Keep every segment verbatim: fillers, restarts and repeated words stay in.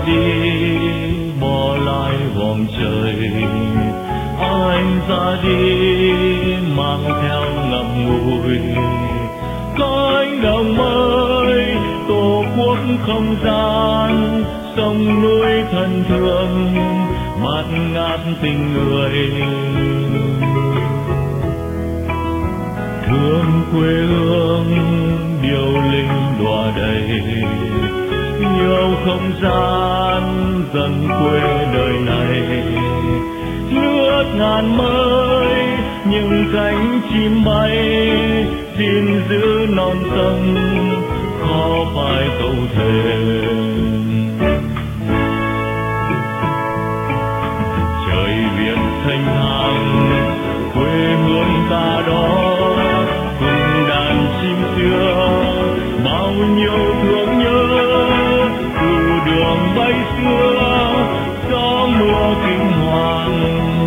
đi bỏ lại vòng trời, anh ra đi mang theo ngậm ngùi cánh đồng mới, tổ quốc không gian sông núi thân thương mát ngát tình người. Thương quê hương điệu linh đọa đầy, yêu không gian dần quê đời này. Nước ngàn mới những cánh chim bay, xin giữ non sông khó phải câu thề. Trời Việt thanh thang quê hương ta đó, cùng đàn chim xưa bao nhiêu thương nhớ. Từ đường bay xưa gió mưa kinh hoàng,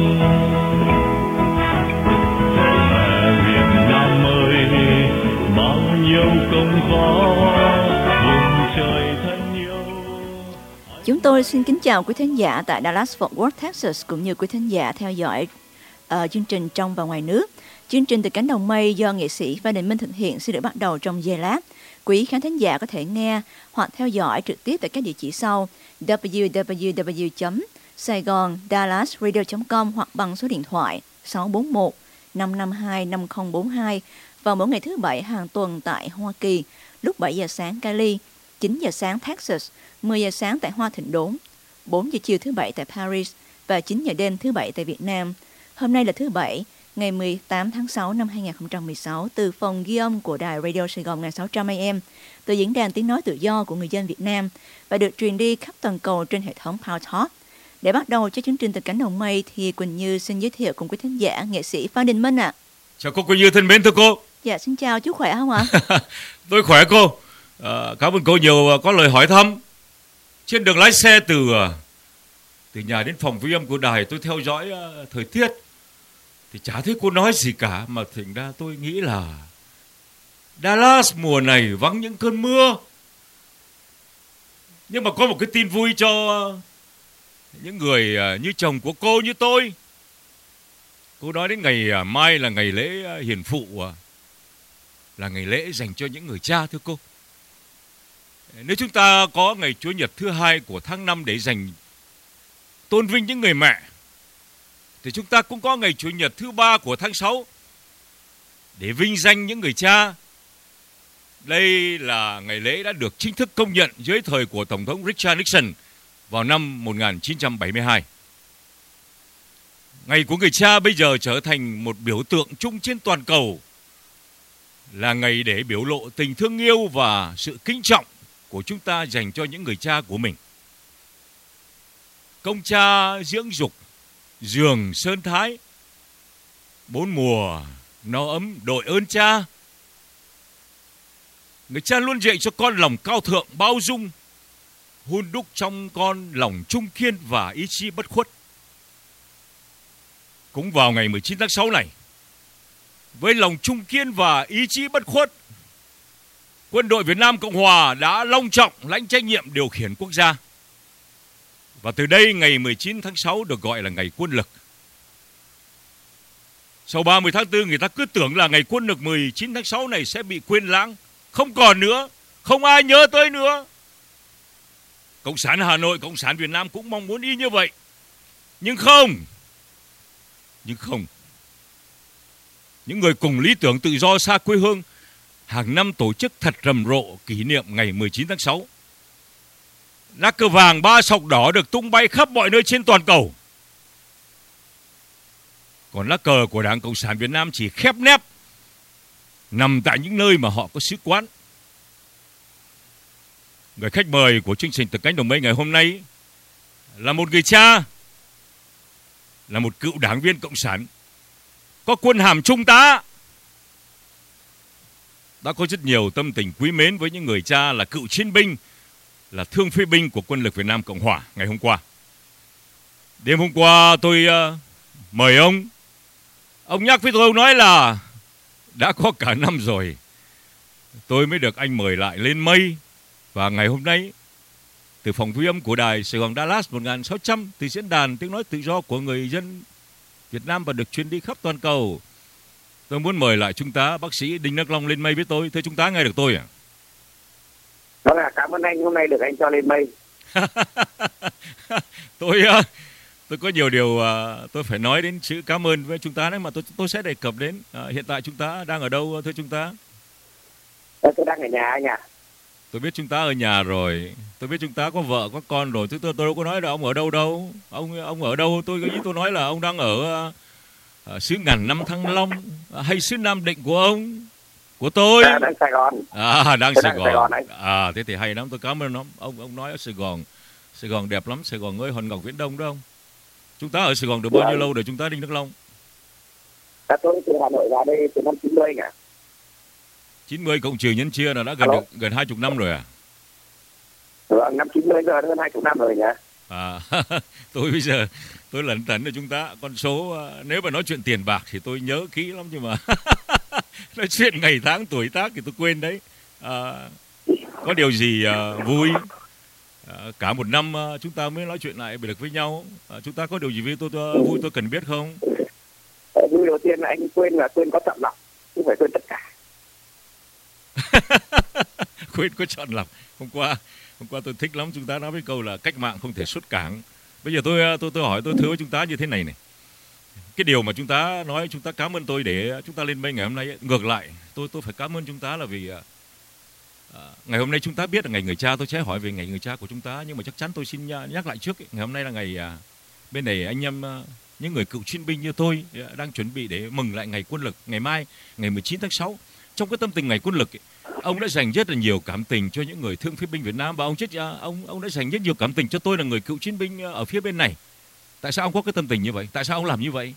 mẹ Việt Nam ơi bao nhiêu công khó vùng trời thân yêu. Chúng tôi xin kính chào quý thính giả tại Dallas Fort Worth, Texas, cũng như quý thính giả theo dõi uh, chương trình trong và ngoài nước. Chương trình Từ Cánh Đồng Mây do nghệ sĩ Phan Đình Minh thực hiện sẽ được bắt đầu trong giây lát. Quý khán thính giả có thể nghe hoặc theo dõi trực tiếp tại các địa chỉ sau: w w w chấm saigon dallas radio chấm com hoặc bằng số điện thoại sáu bốn một năm năm hai năm không bốn hai vào mỗi ngày thứ Bảy hàng tuần tại Hoa Kỳ, lúc bảy giờ sáng Cali, chín giờ sáng Texas, mười giờ sáng tại Hoa Thịnh Đốn, bốn giờ chiều thứ Bảy tại Paris và chín giờ đêm thứ Bảy tại Việt Nam. Hôm nay là thứ Bảy, ngày mười tám tháng sáu năm hai nghìn không trăm mười sáu, từ phòng ghi âm của đài Radio Sài Gòn một nghìn sáu trăm A M, từ diễn đàn tiếng nói tự do của người dân Việt Nam và được truyền đi khắp toàn cầu trên hệ thống Power Talk. Để bắt đầu cho chương trình Từ Cánh Đồng Mây thì Quỳnh Như xin giới thiệu cùng quý thính giả nghệ sĩ Phan Đình Minh ạ. À. Chào cô Quỳnh Như thân mến, thưa cô. Dạ, xin chào, chú khỏe không ạ? Tôi khỏe cô. À, cảm ơn cô nhiều có lời hỏi thăm. Trên đường lái xe từ từ nhà đến phòng ghi âm của đài, tôi theo dõi uh, thời tiết thì chả thấy cô nói gì cả, mà thành ra tôi nghĩ là Dallas mùa này vắng những cơn mưa. Nhưng mà có một cái tin vui cho những người như chồng của cô, như tôi. Cô nói đến ngày mai là ngày lễ hiền phụ, là ngày lễ dành cho những người cha, thưa cô. Nếu chúng ta có ngày Chúa Nhật thứ hai của tháng năm để dành tôn vinh những người mẹ, thì chúng ta cũng có ngày Chủ nhật thứ ba của tháng sáu để vinh danh những người cha. Đây là ngày lễ đã được chính thức công nhận dưới thời của Tổng thống Richard Nixon vào năm một nghìn chín trăm bảy mươi hai. Ngày của người cha bây giờ trở thành một biểu tượng chung trên toàn cầu, là ngày để biểu lộ tình thương yêu và sự kính trọng của chúng ta dành cho những người cha của mình. Công cha dưỡng dục, giường sơn thái, bốn mùa no ấm đội ơn cha. Người cha luôn dạy cho con lòng cao thượng bao dung, hun đúc trong con lòng trung kiên và ý chí bất khuất. Cũng vào ngày mười chín tháng sáu này, với lòng trung kiên và ý chí bất khuất, Quân đội Việt Nam Cộng Hòa đã long trọng lãnh trách nhiệm điều khiển quốc gia. Và từ đây ngày mười chín tháng sáu được gọi là ngày quân lực. Sau ba mươi tháng tư, người ta cứ tưởng là ngày quân lực mười chín tháng sáu này sẽ bị quên lãng, không còn nữa, không ai nhớ tới nữa. Cộng sản Hà Nội, Cộng sản Việt Nam cũng mong muốn y như vậy. Nhưng không. Nhưng không. Những người cùng lý tưởng tự do xa quê hương hàng năm tổ chức thật rầm rộ kỷ niệm ngày mười chín tháng sáu. Lá cờ vàng ba sọc đỏ được tung bay khắp mọi nơi trên toàn cầu. Còn lá cờ của Đảng Cộng sản Việt Nam chỉ khép nép nằm tại những nơi mà họ có sứ quán. Người khách mời của chương trình Từ Cánh Đồng Mây ngày hôm nay là một người cha, là một cựu đảng viên Cộng sản, có quân hàm trung tá, đã có rất nhiều tâm tình quý mến với những người cha là cựu chiến binh, là thương phế binh của quân lực Việt Nam Cộng Hòa ngày hôm qua. Đêm hôm qua tôi uh, mời ông, ông nhắc với tôi, ông nói là đã có cả năm rồi tôi mới được anh mời lại lên mây. Và ngày hôm nay từ phòng thu âm của đài Sài Gòn Dallas một nghìn sáu trăm, từ diễn đàn tiếng nói tự do của người dân Việt Nam và được truyền đi khắp toàn cầu. Tôi muốn mời lại Trung tá bác sĩ Đinh Đắc Long lên mây với tôi. Thưa Trung tá, nghe được tôi à? Đó là cảm ơn anh, hôm nay được anh cho lên mây. tôi tôi có nhiều điều tôi phải nói đến chữ cảm ơn với Trung tá đấy, mà tôi tôi sẽ đề cập đến. À, hiện tại Trung tá đang ở đâu thưa Trung tá? Tôi đang ở nhà anh ạ. Tôi biết Trung tá ở nhà rồi. Tôi biết Trung tá có vợ có con rồi. Tôi tôi, tôi đâu có nói là ông ở đâu đâu. Ông ông ở đâu? Tôi ý tôi nói là ông đang ở uh, xứ ngàn năm Thăng Long uh, hay xứ Nam Định của ông, của tôi. À, đang Sài Gòn. À, đang Sài Sài đang Gòn. Sài Gòn anh. À, thế thì hay lắm. Tôi cảm ơn ông. Ông ông nói ở Sài Gòn. Sài Gòn đẹp lắm. Sài Gòn ơi, hòn ngọc viễn đông đó không? Chúng ta ở Sài Gòn được bao Dạ. nhiêu lâu rồi Trung tá Đinh Đắc Long? À, tôi từ Hà Nội ra đây từ năm chín mươi anh ạ. chín mươi cộng trừ nhân chia là đã gần Alo. được, gần hai chục năm rồi à? Vâng, năm chín mươi giờ hơn hai chục năm rồi nhỉ. À, tôi bây giờ tôi lẩn tẩn rồi Trung tá. Con số nếu mà nói chuyện tiền bạc thì tôi nhớ kỹ lắm, nhưng mà nói chuyện ngày tháng tuổi tác thì tôi quên đấy. À, có điều gì à, vui à, cả một năm à, chúng ta mới nói chuyện lại được với nhau. À, chúng ta có điều gì với tôi, tôi vui tôi cần biết không? Vui đầu tiên là anh quên là quên có chọn lọc, không phải quên tất cả. Quên có chọn lọc. Hôm qua hôm qua tôi thích lắm Trung tá nói với câu là cách mạng không thể xuất cảng. Bây giờ tôi tôi tôi hỏi tôi thưa với Trung tá như thế này này. Cái điều mà Trung tá nói, Trung tá cảm ơn tôi để chúng ta lên mây ngày hôm nay ấy. Ngược lại tôi tôi phải cảm ơn Trung tá là vì à, ngày hôm nay chúng ta biết là ngày người cha. Tôi sẽ hỏi về ngày người cha của chúng ta, nhưng mà chắc chắn tôi xin nhắc lại trước ấy. Ngày hôm nay là ngày à, bên này anh em à, những người cựu chiến binh như tôi à, đang chuẩn bị để mừng lại ngày quân lực. Ngày mai ngày mười chín tháng sáu, trong cái tâm tình ngày quân lực ấy, ông đã dành rất là nhiều cảm tình cho những người thương phế binh Việt Nam, và ông chết à, ông ông đã dành rất nhiều cảm tình cho tôi là người cựu chiến binh ở phía bên này. Tại sao ông có cái tâm tình như vậy? Tại sao ông làm như vậy?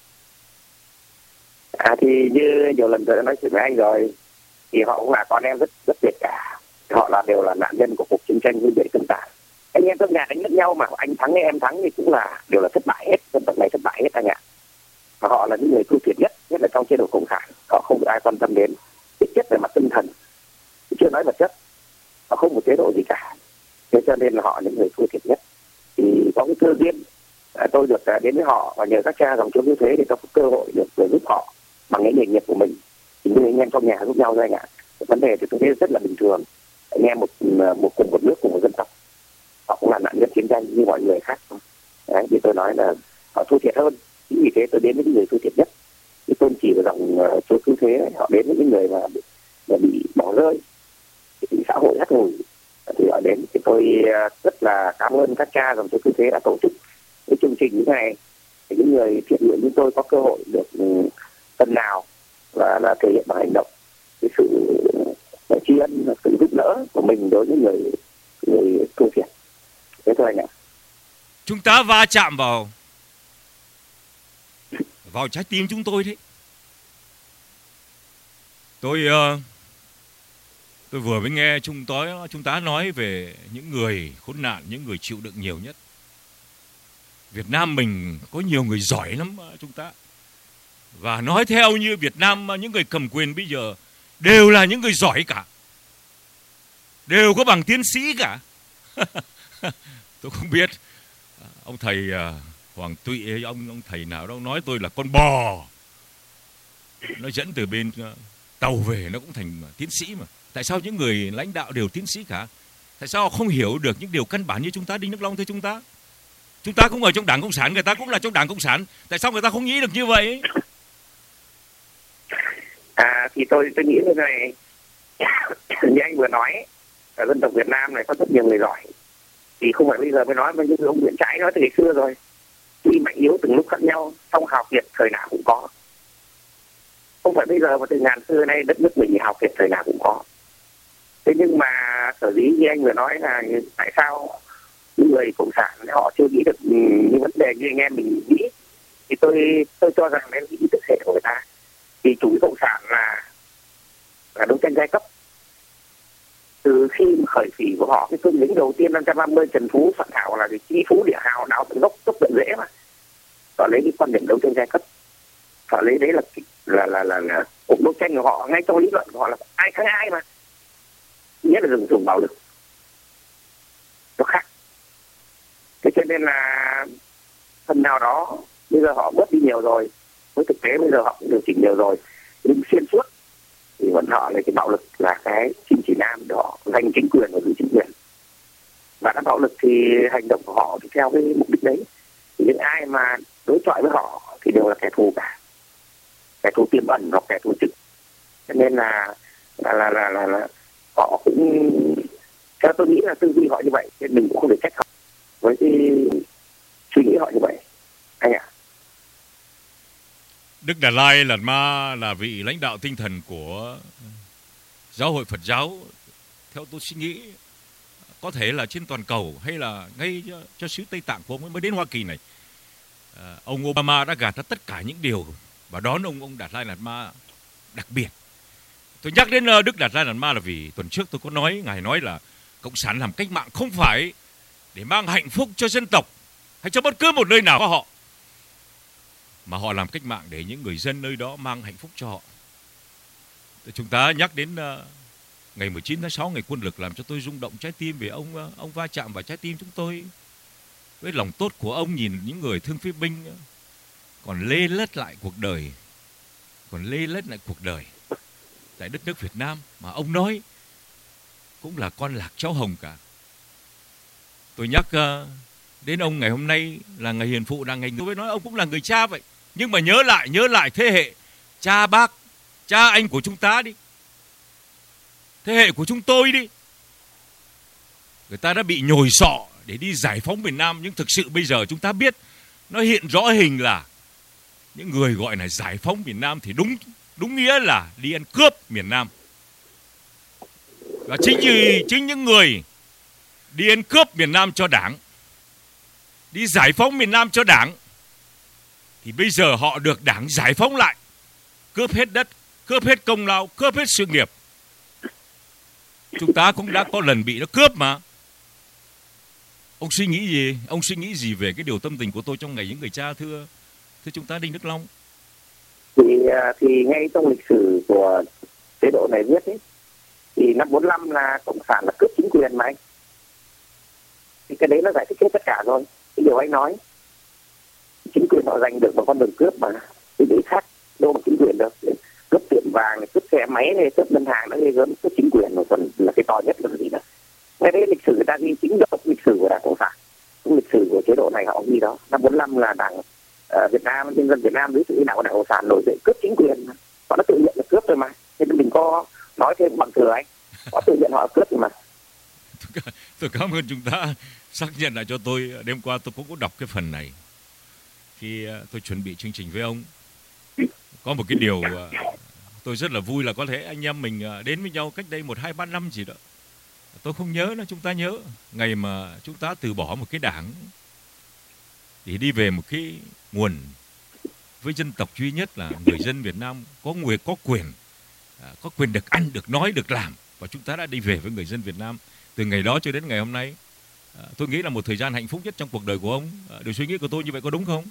À thì như nhiều lần tôi đã nói chuyện với anh rồi, thì họ cũng là con em rất rất việt cả. Họ là đều là nạn nhân của cuộc chiến tranh với bệ tương tàn. Anh em trong nhà đánh lẫn nhau mà anh thắng hay em thắng thì cũng là đều là thất bại hết, dân tộc này thất bại hết anh ạ. Và họ là những người thua thiệt nhất, nhất là trong chế độ cộng sản. Họ không được ai quan tâm đến, ít nhất về mặt tinh thần, chưa nói vật chất. Họ không một chế độ gì cả, thế cho nên là họ là những người thua thiệt nhất. Thì có cái cơ duyên tôi được đến với họ, và nhờ các cha dòng chống như thế thì tôi có cơ hội được giúp họ bằng cái nghề nghiệp của mình. Thì như anh em trong nhà giúp nhau thôi anh ạ. Vấn đề thì tôi thấy rất là bình thường. Anh em một một cùng một nước, cùng một dân tộc, họ cũng là nạn nhân chiến tranh như mọi người khác. Đấy, thì tôi nói là họ thua thiệt hơn. Chính vì thế tôi đến với những người thua thiệt nhất. Thì tôi chỉ vào dòng số cứu thế, họ đến với những người mà, mà bị bỏ rơi, bị xã hội hắt hủi, thì họ đến. Thì tôi rất là cảm ơn các cha dòng số cứu thế đã tổ chức cái chương trình như thế này, để những người thiện nguyện như tôi có cơ hội được phần nào và là thể hiện bằng hành động cái sự tri ân, sự giúp đỡ của mình đối với người người thua thiệt. Thế thôi anh ạ. Chúng ta va chạm vào vào trái tim chúng tôi đấy. Tôi uh, tôi vừa mới nghe chúng tối chúng ta nói về những người khốn nạn, những người chịu đựng nhiều nhất. Việt Nam mình có nhiều người giỏi lắm chúng ta. Và nói theo như Việt Nam những người cầm quyền bây giờ đều là những người giỏi cả, đều có bằng tiến sĩ cả. Tôi không biết ông thầy Hoàng Tụy hay ông ông thầy nào đó nói tôi là con bò, nó dẫn từ bên tàu về nó cũng thành tiến sĩ mà. Tại sao những người lãnh đạo đều tiến sĩ cả? Tại sao họ không hiểu được những điều căn bản như chúng ta? Đinh Đắc Long thưa chúng ta, chúng ta cũng ở trong Đảng Cộng sản, người ta cũng là trong Đảng Cộng sản. Tại sao người ta không nghĩ được như vậy? À thì tôi tôi nghĩ thế này, như anh vừa nói, ở dân tộc Việt Nam này có rất nhiều người giỏi. Thì không phải bây giờ mới nói, mà như ông Nguyễn Trãi nói từ ngày xưa rồi, tuy mạnh yếu từng lúc khác nhau, song hào kiệt thời nào cũng có. Không phải bây giờ mà từ ngàn xưa nay đất nước mình hào kiệt thời nào cũng có. Thế nhưng mà sở dĩ như anh vừa nói là tại sao những người cộng sản họ chưa nghĩ được những vấn đề như anh em mình nghĩ, thì tôi tôi cho rằng đấy là ý thức hệ của người ta. Thì chủ nghĩa cộng sản là là đấu tranh giai cấp. Từ khi khởi thủy của họ, cái cương lĩnh đầu tiên năm trăm ba mươi Trần Phú soạn thảo là cái chi phú địa hào, đào tận gốc, gốc tận rễ mà. Họ lấy cái quan điểm đấu tranh giai cấp, họ lấy đấy là là là là, là cuộc đấu tranh của họ, ngay trong lý luận của họ là ai kháng ai mà, nghĩa là dùng dùng bạo lực. nó khác. Thế cho nên là phần nào đó bây giờ họ bớt đi nhiều rồi, với thực tế bây giờ họ cũng điều chỉnh nhiều rồi, nhưng xuyên suốt thì vẫn họ là cái bạo lực là cái kim chỉ nam để họ giành chính quyền và giữ chính quyền. Và đã bạo lực thì hành động của họ thì theo cái mục đích đấy. Thì những ai mà đối chọi với họ thì đều là kẻ thù cả, kẻ thù tiềm ẩn hoặc kẻ thù trực. Cho nên là là là là, là, là họ cũng, theo tôi nghĩ là tư duy họ như vậy, nên mình cũng không thể trách họ với cái suy nghĩ họ như vậy anh ạ. Đức Đạt Lai Lạt Ma là vị lãnh đạo tinh thần của giáo hội Phật giáo, theo tôi suy nghĩ có thể là trên toàn cầu hay là ngay cho, cho xứ Tây Tạng của ông ấy mới đến Hoa Kỳ này. À, ông Obama đã gạt ra tất cả những điều và đón ông ông Đạt Lai Lạt Ma đặc biệt. Tôi nhắc đến Đức Đạt Lai Lạt Ma là vì tuần trước tôi có nói, ngài nói là cộng sản làm cách mạng không phải để mang hạnh phúc cho dân tộc hay cho bất cứ một nơi nào của họ, mà họ làm cách mạng để những người dân nơi đó mang hạnh phúc cho họ. Chúng ta nhắc đến uh, ngày mười chín tháng sáu, ngày quân lực, làm cho tôi rung động trái tim vì ông uh, ông va chạm vào trái tim chúng tôi với lòng tốt của ông, nhìn những người thương phế binh uh, còn lê lết lại cuộc đời, còn lê lết lại cuộc đời tại đất nước Việt Nam mà ông nói cũng là con lạc cháu hồng cả. Tôi nhắc uh, đến ông ngày hôm nay là ngày hiền phụ, là ngày tôi mới nói ông cũng là người cha vậy. Nhưng mà nhớ lại, nhớ lại thế hệ cha bác, cha anh của chúng ta đi, thế hệ của chúng tôi đi. Người ta đã bị nhồi sọ để đi giải phóng miền Nam, nhưng thực sự bây giờ chúng ta biết nó hiện rõ hình là những người gọi là giải phóng miền Nam thì đúng đúng nghĩa là đi ăn cướp miền Nam. Và chính vì chính những người đi ăn cướp miền Nam cho Đảng, đi giải phóng miền Nam cho Đảng, thì bây giờ họ được Đảng giải phóng lại, cướp hết đất, cướp hết công lao, cướp hết sự nghiệp. Chúng ta cũng đã có lần bị nó cướp mà. Ông suy nghĩ gì? Ông suy nghĩ gì về cái điều tâm tình của tôi trong ngày những người cha, thưa thưa chúng ta Đinh Đức Long? Thì thì ngay trong lịch sử của chế độ này viết ấy, thì năm bốn lăm là cộng sản là cướp chính quyền mà anh. Thì cái đấy nó giải thích hết tất cả rồi. Cái điều anh nói, chính quyền họ giành được một con đường cướp mà cái đấy khác đâu mà chính quyền được. Cướp tiệm vàng, cướp xe máy này, cướp ngân hàng, nó ghê gớm. Cướp chính quyền mà còn là cái to nhất là gì đó. Ngay đấy lịch sử người ta ghi chính độc lịch sử của Đảng Cộng sản, cũng lịch sử của chế độ này họ ghi đó. Năm bốn lăm là Đảng uh, Việt Nam, nhân dân Việt Nam dưới sự lãnh đạo của Đảng Cộng sản nổi dậy cướp chính quyền mà. Họ nó tự nhận là cướp thôi mà. Nên mình có nói thêm bằng thừa anh, họ tự nhận họ cướp rồi mà. Tôi cảm ơn chúng ta xác nhận lại cho tôi. Đêm qua tôi cũng có đọc cái phần này khi tôi chuẩn bị chương trình với ông. Có một cái điều tôi rất là vui là có thể anh em mình đến với nhau cách đây một hai ba năm gì đó, tôi không nhớ nữa, chúng ta nhớ ngày mà chúng ta từ bỏ một cái đảng để đi về một cái nguồn với dân tộc duy nhất là người dân Việt Nam có người có quyền, có quyền được ăn, được nói, được làm, và chúng ta đã đi về với người dân Việt Nam. Từ ngày đó cho đến ngày hôm nay, tôi nghĩ là một thời gian hạnh phúc nhất trong cuộc đời của ông. Điều suy nghĩ của tôi như vậy có đúng không?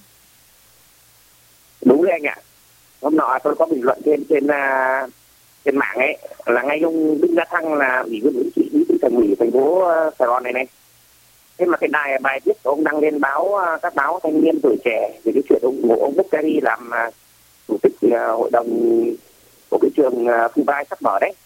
Đúng đấy anh ạ. Hôm nọ tôi có bình luận trên trên uh, trên mạng ấy, là ngay ông Đinh La Thăng là ủy viên ủy trị bí thư thành ủy thành phố uh, Sài Gòn này này. Thế mà cái đài bài viết của ông đăng lên báo uh, các báo thanh niên Tuổi Trẻ về cái chuyện ông của ông Bukhari làm uh, chủ tịch uh, hội đồng của cái trường uh, Fulbright sắp mở đấy.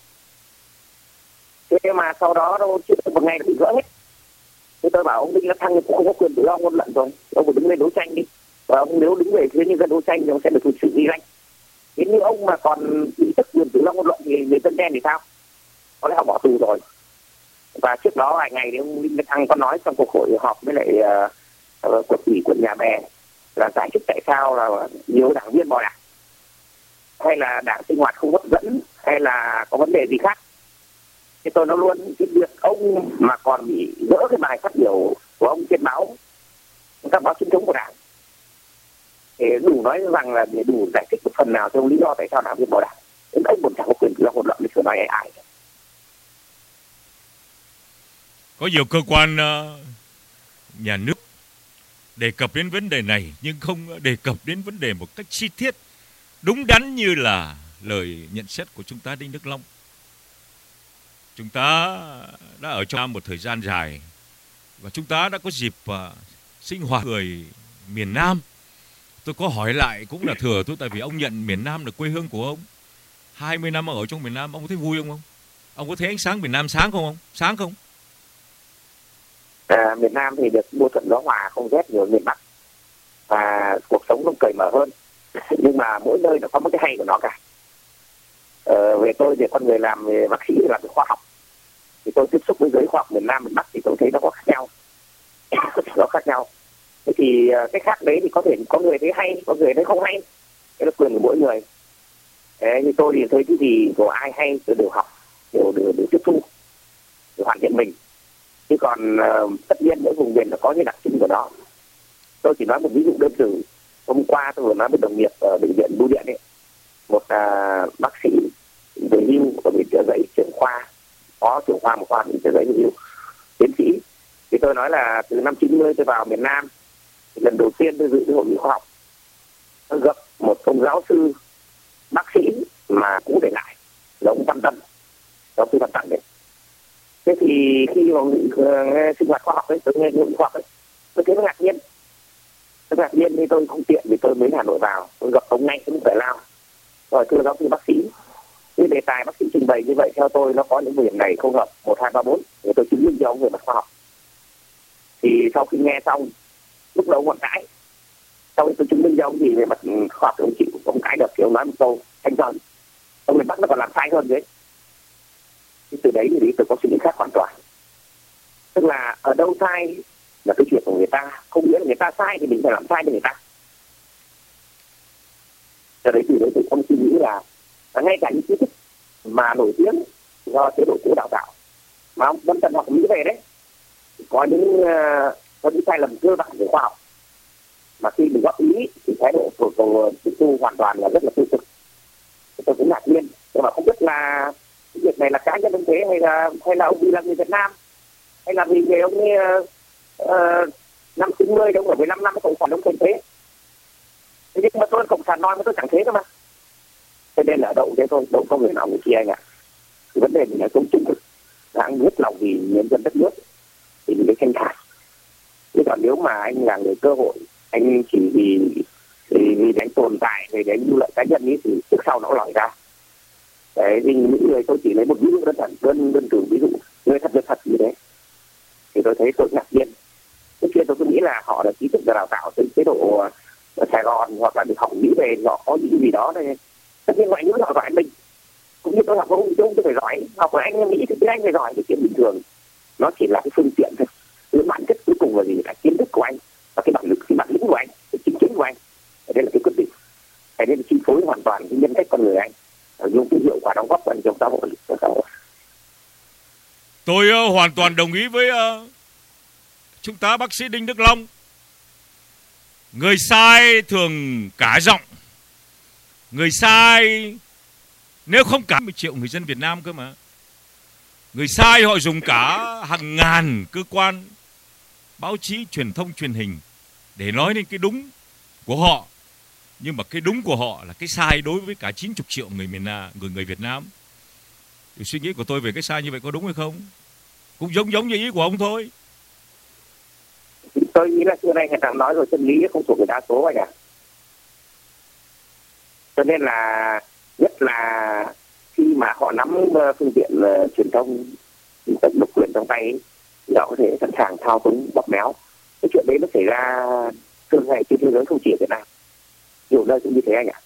Thế mà sau đó đâu chưa một ngày đã bị gỡ hết. Thế tôi bảo ông Đinh La Thăng cũng không có quyền tự do ngôn luận rồi, ông phải đứng lên đấu tranh đi. Và ông nếu đứng về phía nhân dân đấu tranh thì ông sẽ được thực sự ghi danh. Thế như ông mà còn bị tức quyền tự do ngôn luận thì người dân đen thì sao? Có lẽ họ bỏ tù rồi. Và trước đó vài ngày thì ông Đinh La Thăng có nói trong cuộc hội họp với lại uh, quận ủy quận Nhà Bè là giải thích tại sao là nhiều đảng viên bỏ đảng, hay là đảng sinh hoạt không hấp dẫn, hay là có vấn đề gì khác. Thế tôi nói luôn, cái việc ông mà còn bị gỡ cái bài phát biểu của ông trên báo, các báo chính thống của đảng, thì đủ nói rằng là để đủ giải thích một phần nào cho lý do tại sao đảng viên bỏ đảng. Đến ông còn chẳng có quyền tự do ngôn luận, lịch sử nói ai ai. Có nhiều cơ quan uh, nhà nước đề cập đến vấn đề này nhưng không đề cập đến vấn đề một cách chi tiết, đúng đắn như là lời nhận xét của chúng ta Đinh Đức Long. Chúng ta đã ở trong một thời gian dài và chúng ta đã có dịp uh, sinh hoạt người miền Nam. Tôi có hỏi lại cũng là thừa tôi, tại vì ông nhận miền Nam là quê hương của ông. hai mươi năm ở trong miền Nam, ông có thấy vui không không? Ông có thấy ánh sáng miền Nam sáng không không? Sáng không? À, miền Nam thì được mưa thuận gió hòa, không rét nhiều miền Bắc, và cuộc sống nó cởi mở hơn. Nhưng mà mỗi nơi nó có một cái hay của nó cả. Ờ, về tôi thì con người làm về bác sĩ, làm về khoa học, thì tôi tiếp xúc với giới khoa học miền Nam miền Bắc thì tôi thấy nó có khác nhau. Nó khác nhau. Thế thì cái khác đấy thì có thể có người thấy hay, có người thấy không hay. Cái là quyền của mỗi người. Thế như tôi thì thấy cái gì của ai hay tôi đều học, đều đều, đều tiếp thu, đều hoàn thiện mình. Chứ còn uh, tất nhiên mỗi vùng miền nó có những đặc trưng của nó. Tôi chỉ nói một ví dụ đơn cử. Hôm qua tôi vừa nói với đồng nghiệp ở bệnh viện Bưu Điện ấy, một uh, bác sĩ về hưu ở bệnh viện dạy trưởng khoa, phó trưởng khoa một khoa bệnh viện dạy về hưu, tiến sĩ. Thì tôi nói là từ năm chín mươi tôi vào miền Nam, thì lần đầu tiên tôi dự cái hội nghị khoa học, tôi gặp một ông giáo sư bác sĩ mà cũ để lại là ông Văn Tâm, giáo sư Văn Tặng đấy. Thế thì khi vào uh, sinh hoạt khoa học ấy, tôi nghe hội nghị khoa học ấy, tôi thấy nó ngạc nhiên. Tôi ngạc nhiên thì tôi không tiện vì tôi mới Hà Nội vào, tôi gặp ông ngay, tôi phải lao. Rồi thưa giáo sư bác sĩ, cái đề tài bác sĩ trình bày như vậy theo tôi nó có những điểm này không hợp, một hai ba bốn, để tôi chứng minh cho ông về mặt khoa học. Thì sau khi nghe xong, lúc đầu ông còn cãi, sau khi tôi chứng minh cho ông gì về mặt khoa học thì ông chịu, ông cãi được thì ông nói một câu thanh toàn, ông miền Bắc nó còn làm sai hơn đấy. Thì từ đấy thì tôi có suy nghĩ khác hoàn toàn. Tức là ở đâu sai là cái chuyện của người ta, không nghĩa là người ta sai thì mình phải làm sai với người ta. Cho đấy từ đấy tôi không suy nghĩ là, là ngay cả những kiến thức mà nổi tiếng do chế độ cũ đào tạo mà ông vẫn cần học Mỹ về đấy, có những uh, có những sai lầm cơ bản về khoa học mà khi mình góp ý thì thái độ của của tiếp thu hoàn toàn là rất là tiêu cực. Tôi cũng ngạc nhiên, nhưng mà không biết là cái việc này là cá nhân ông thế hay là hay là ông vì là người Việt Nam, hay là vì người ông ấy, uh, năm chín mươi ông ở mười lăm năm cộng sản ông thành thế. Thế nhưng mà tôi cộng sản nói mà tôi chẳng thế cơ mà. Thế nên là đậu thế thôi, đậu không người nào người kia anh ạ. Cái vấn đề mình là sống chung thực, đáng hết lòng vì nhân dân đất nước thì mình mới thanh thản. Chứ còn nếu mà anh là người cơ hội, anh chỉ vì vì, vì đánh tồn tại, vì đánh nhu lợi cá nhân ấy thì trước sau nó lòi ra. Đấy, vì những người tôi chỉ lấy một ví dụ đơn giản, đơn đơn cử ví dụ người thật việc thật như thế thì tôi thấy tôi ngạc nhiên. Trước kia tôi cứ nghĩ là họ là trí thức đào tạo trên chế độ ở Sài Gòn hoặc là được học Mỹ về, họ có những gì đó này. Tất nhiên ngoại ngữ họ giỏi mình, cũng như tôi học không chung tôi phải giỏi, học ở Anh Mỹ thì tiếng Anh phải giỏi, cái chuyện bình thường. Nó chỉ là cái phương tiện thôi. Cái bản chất cuối cùng là gì? Là kiến thức của anh và cái bản lực, cái bản lĩnh của anh, cái chính kiến của anh. Đây là cái quyết định. Cái đây là chi phối hoàn toàn cái nhân cách con người anh, dùng cái hiệu quả đóng góp của anh trong xã hội. Trong xã hội. Tôi uh, hoàn toàn đồng ý với uh, Trung tá bác sĩ Đinh Đức Long. Người sai thường cả giọng. Người sai nếu không cả mười triệu người dân Việt Nam cơ mà. Người sai họ dùng cả hàng ngàn cơ quan báo chí, truyền thông, truyền hình để nói đến cái đúng của họ. Nhưng mà cái đúng của họ là cái sai đối với cả chín mươi triệu người miền Nam, người người Việt Nam. Thì suy nghĩ của tôi về cái sai như vậy có đúng hay không? Cũng giống giống như ý của ông thôi. Tôi nghĩ là xưa nay người ta nói rồi, chân lý không thuộc về đa số anh ạ. Cho nên là nhất là khi mà họ nắm phương tiện uh, truyền thông tận độc quyền trong tay ấy, thì họ có thể sẵn sàng thao túng bóp méo. Cái chuyện đấy nó xảy ra thường ngày trên thế giới, không chỉ ở Việt Nam, nhiều nơi cũng như thế anh ạ.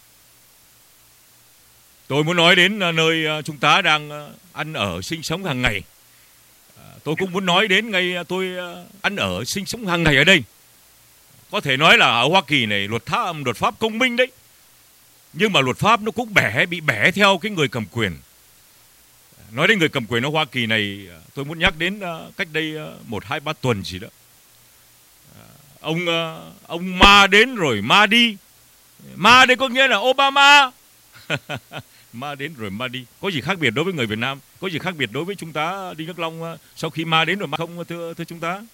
Tôi muốn nói đến nơi Trung tá đang ăn ở sinh sống hàng ngày. Tôi cũng muốn nói đến ngay tôi ăn ở sinh sống hàng ngày ở đây. Có thể nói là ở Hoa Kỳ này luật pháp, luật pháp công minh đấy. Nhưng mà luật pháp nó cũng bẻ, bị bẻ theo cái người cầm quyền. Nói đến người cầm quyền ở Hoa Kỳ này, tôi muốn nhắc đến cách đây một, hai, ba tuần gì đó. Ông ông ma đến rồi ma đi. Ma đây có nghĩa là Obama. Ma đến rồi ma đi. Có gì khác biệt đối với người Việt Nam? Có gì khác biệt đối với Trung tá Đinh Đức Long sau khi ma đến rồi ma không, thưa thưa Trung tá?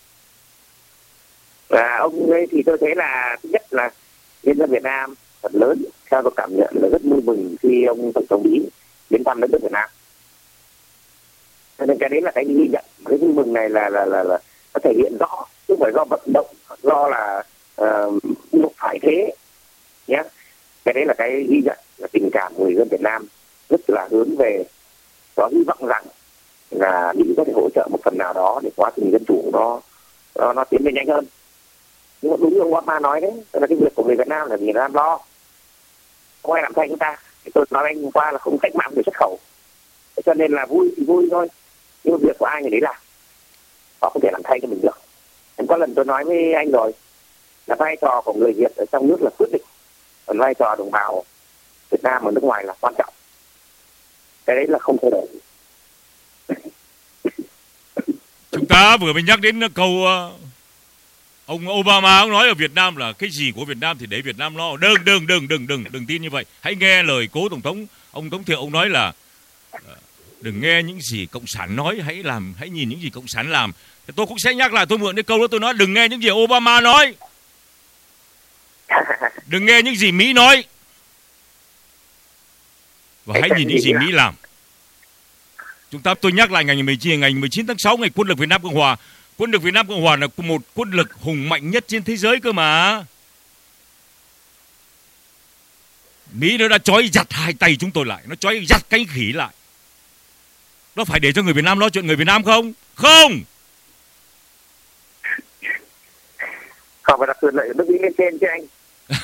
Và ông ấy thì tôi thấy là thứ nhất là nhân dân Việt Nam phần lớn theo tôi cảm nhận là rất vui mừng khi ông tổng thống Mỹ đến thăm đất nước Việt Nam. Cho nên cái đấy là cái ghi nhận. Cái vui mừng này là là là, là nó thể hiện rõ, chứ không phải do vận động, do là uh, phải thế nhé. Cái đấy là cái ghi nhận là tình cảm của người dân Việt Nam rất là hướng về, có hy vọng rằng là Mỹ có thể hỗ trợ một phần nào đó để quá trình dân chủ nó nó, nó tiến lên nhanh hơn. Nhưng mà đúng như ông Obama nói đấy, tức là cái việc của người Việt Nam là Việt Nam lo, không ai làm thay chúng ta. Thì tôi nói anh hôm qua là không cách mạng về xuất khẩu, cho nên là vui thì vui thôi, nhưng mà việc của ai người đấy làm, họ không thể làm thay cho mình được. Em có lần tôi nói với anh rồi, là vai trò của người Việt ở trong nước là quyết định, còn vai trò đồng bào Việt Nam ở nước ngoài là quan trọng. Cái đấy là không thay đổi. Chúng ta vừa mới nhắc đến câu uh, ông Obama, ông nói ở Việt Nam là cái gì của Việt Nam thì để Việt Nam lo. Đừng đừng đừng đừng đừng đừng tin như vậy. Hãy nghe lời cố tổng thống, ông Tống Thiệu, ông nói là uh, đừng nghe những gì cộng sản nói, hãy làm, hãy nhìn những gì cộng sản làm. Thì tôi cũng sẽ nhắc lại, tôi mượn cái câu đó, tôi nói đừng nghe những gì Obama nói, đừng nghe những gì Mỹ nói, và hãy nhìn những gì Mỹ làm. Chúng ta, tôi nhắc lại ngày mười chín, ngày mười chín tháng sáu, ngày quân lực Việt Nam Cộng Hòa. Quân lực Việt Nam Cộng Hòa là một quân lực hùng mạnh nhất trên thế giới cơ mà. Mỹ nó đã trói giặt hai tay chúng tôi lại, nó trói giặt cánh khỉ lại. Nó phải để cho người Việt Nam lo chuyện người Việt Nam không? Không. Họ phải đặt quyền lợi nước Mỹ lên trên chứ anh.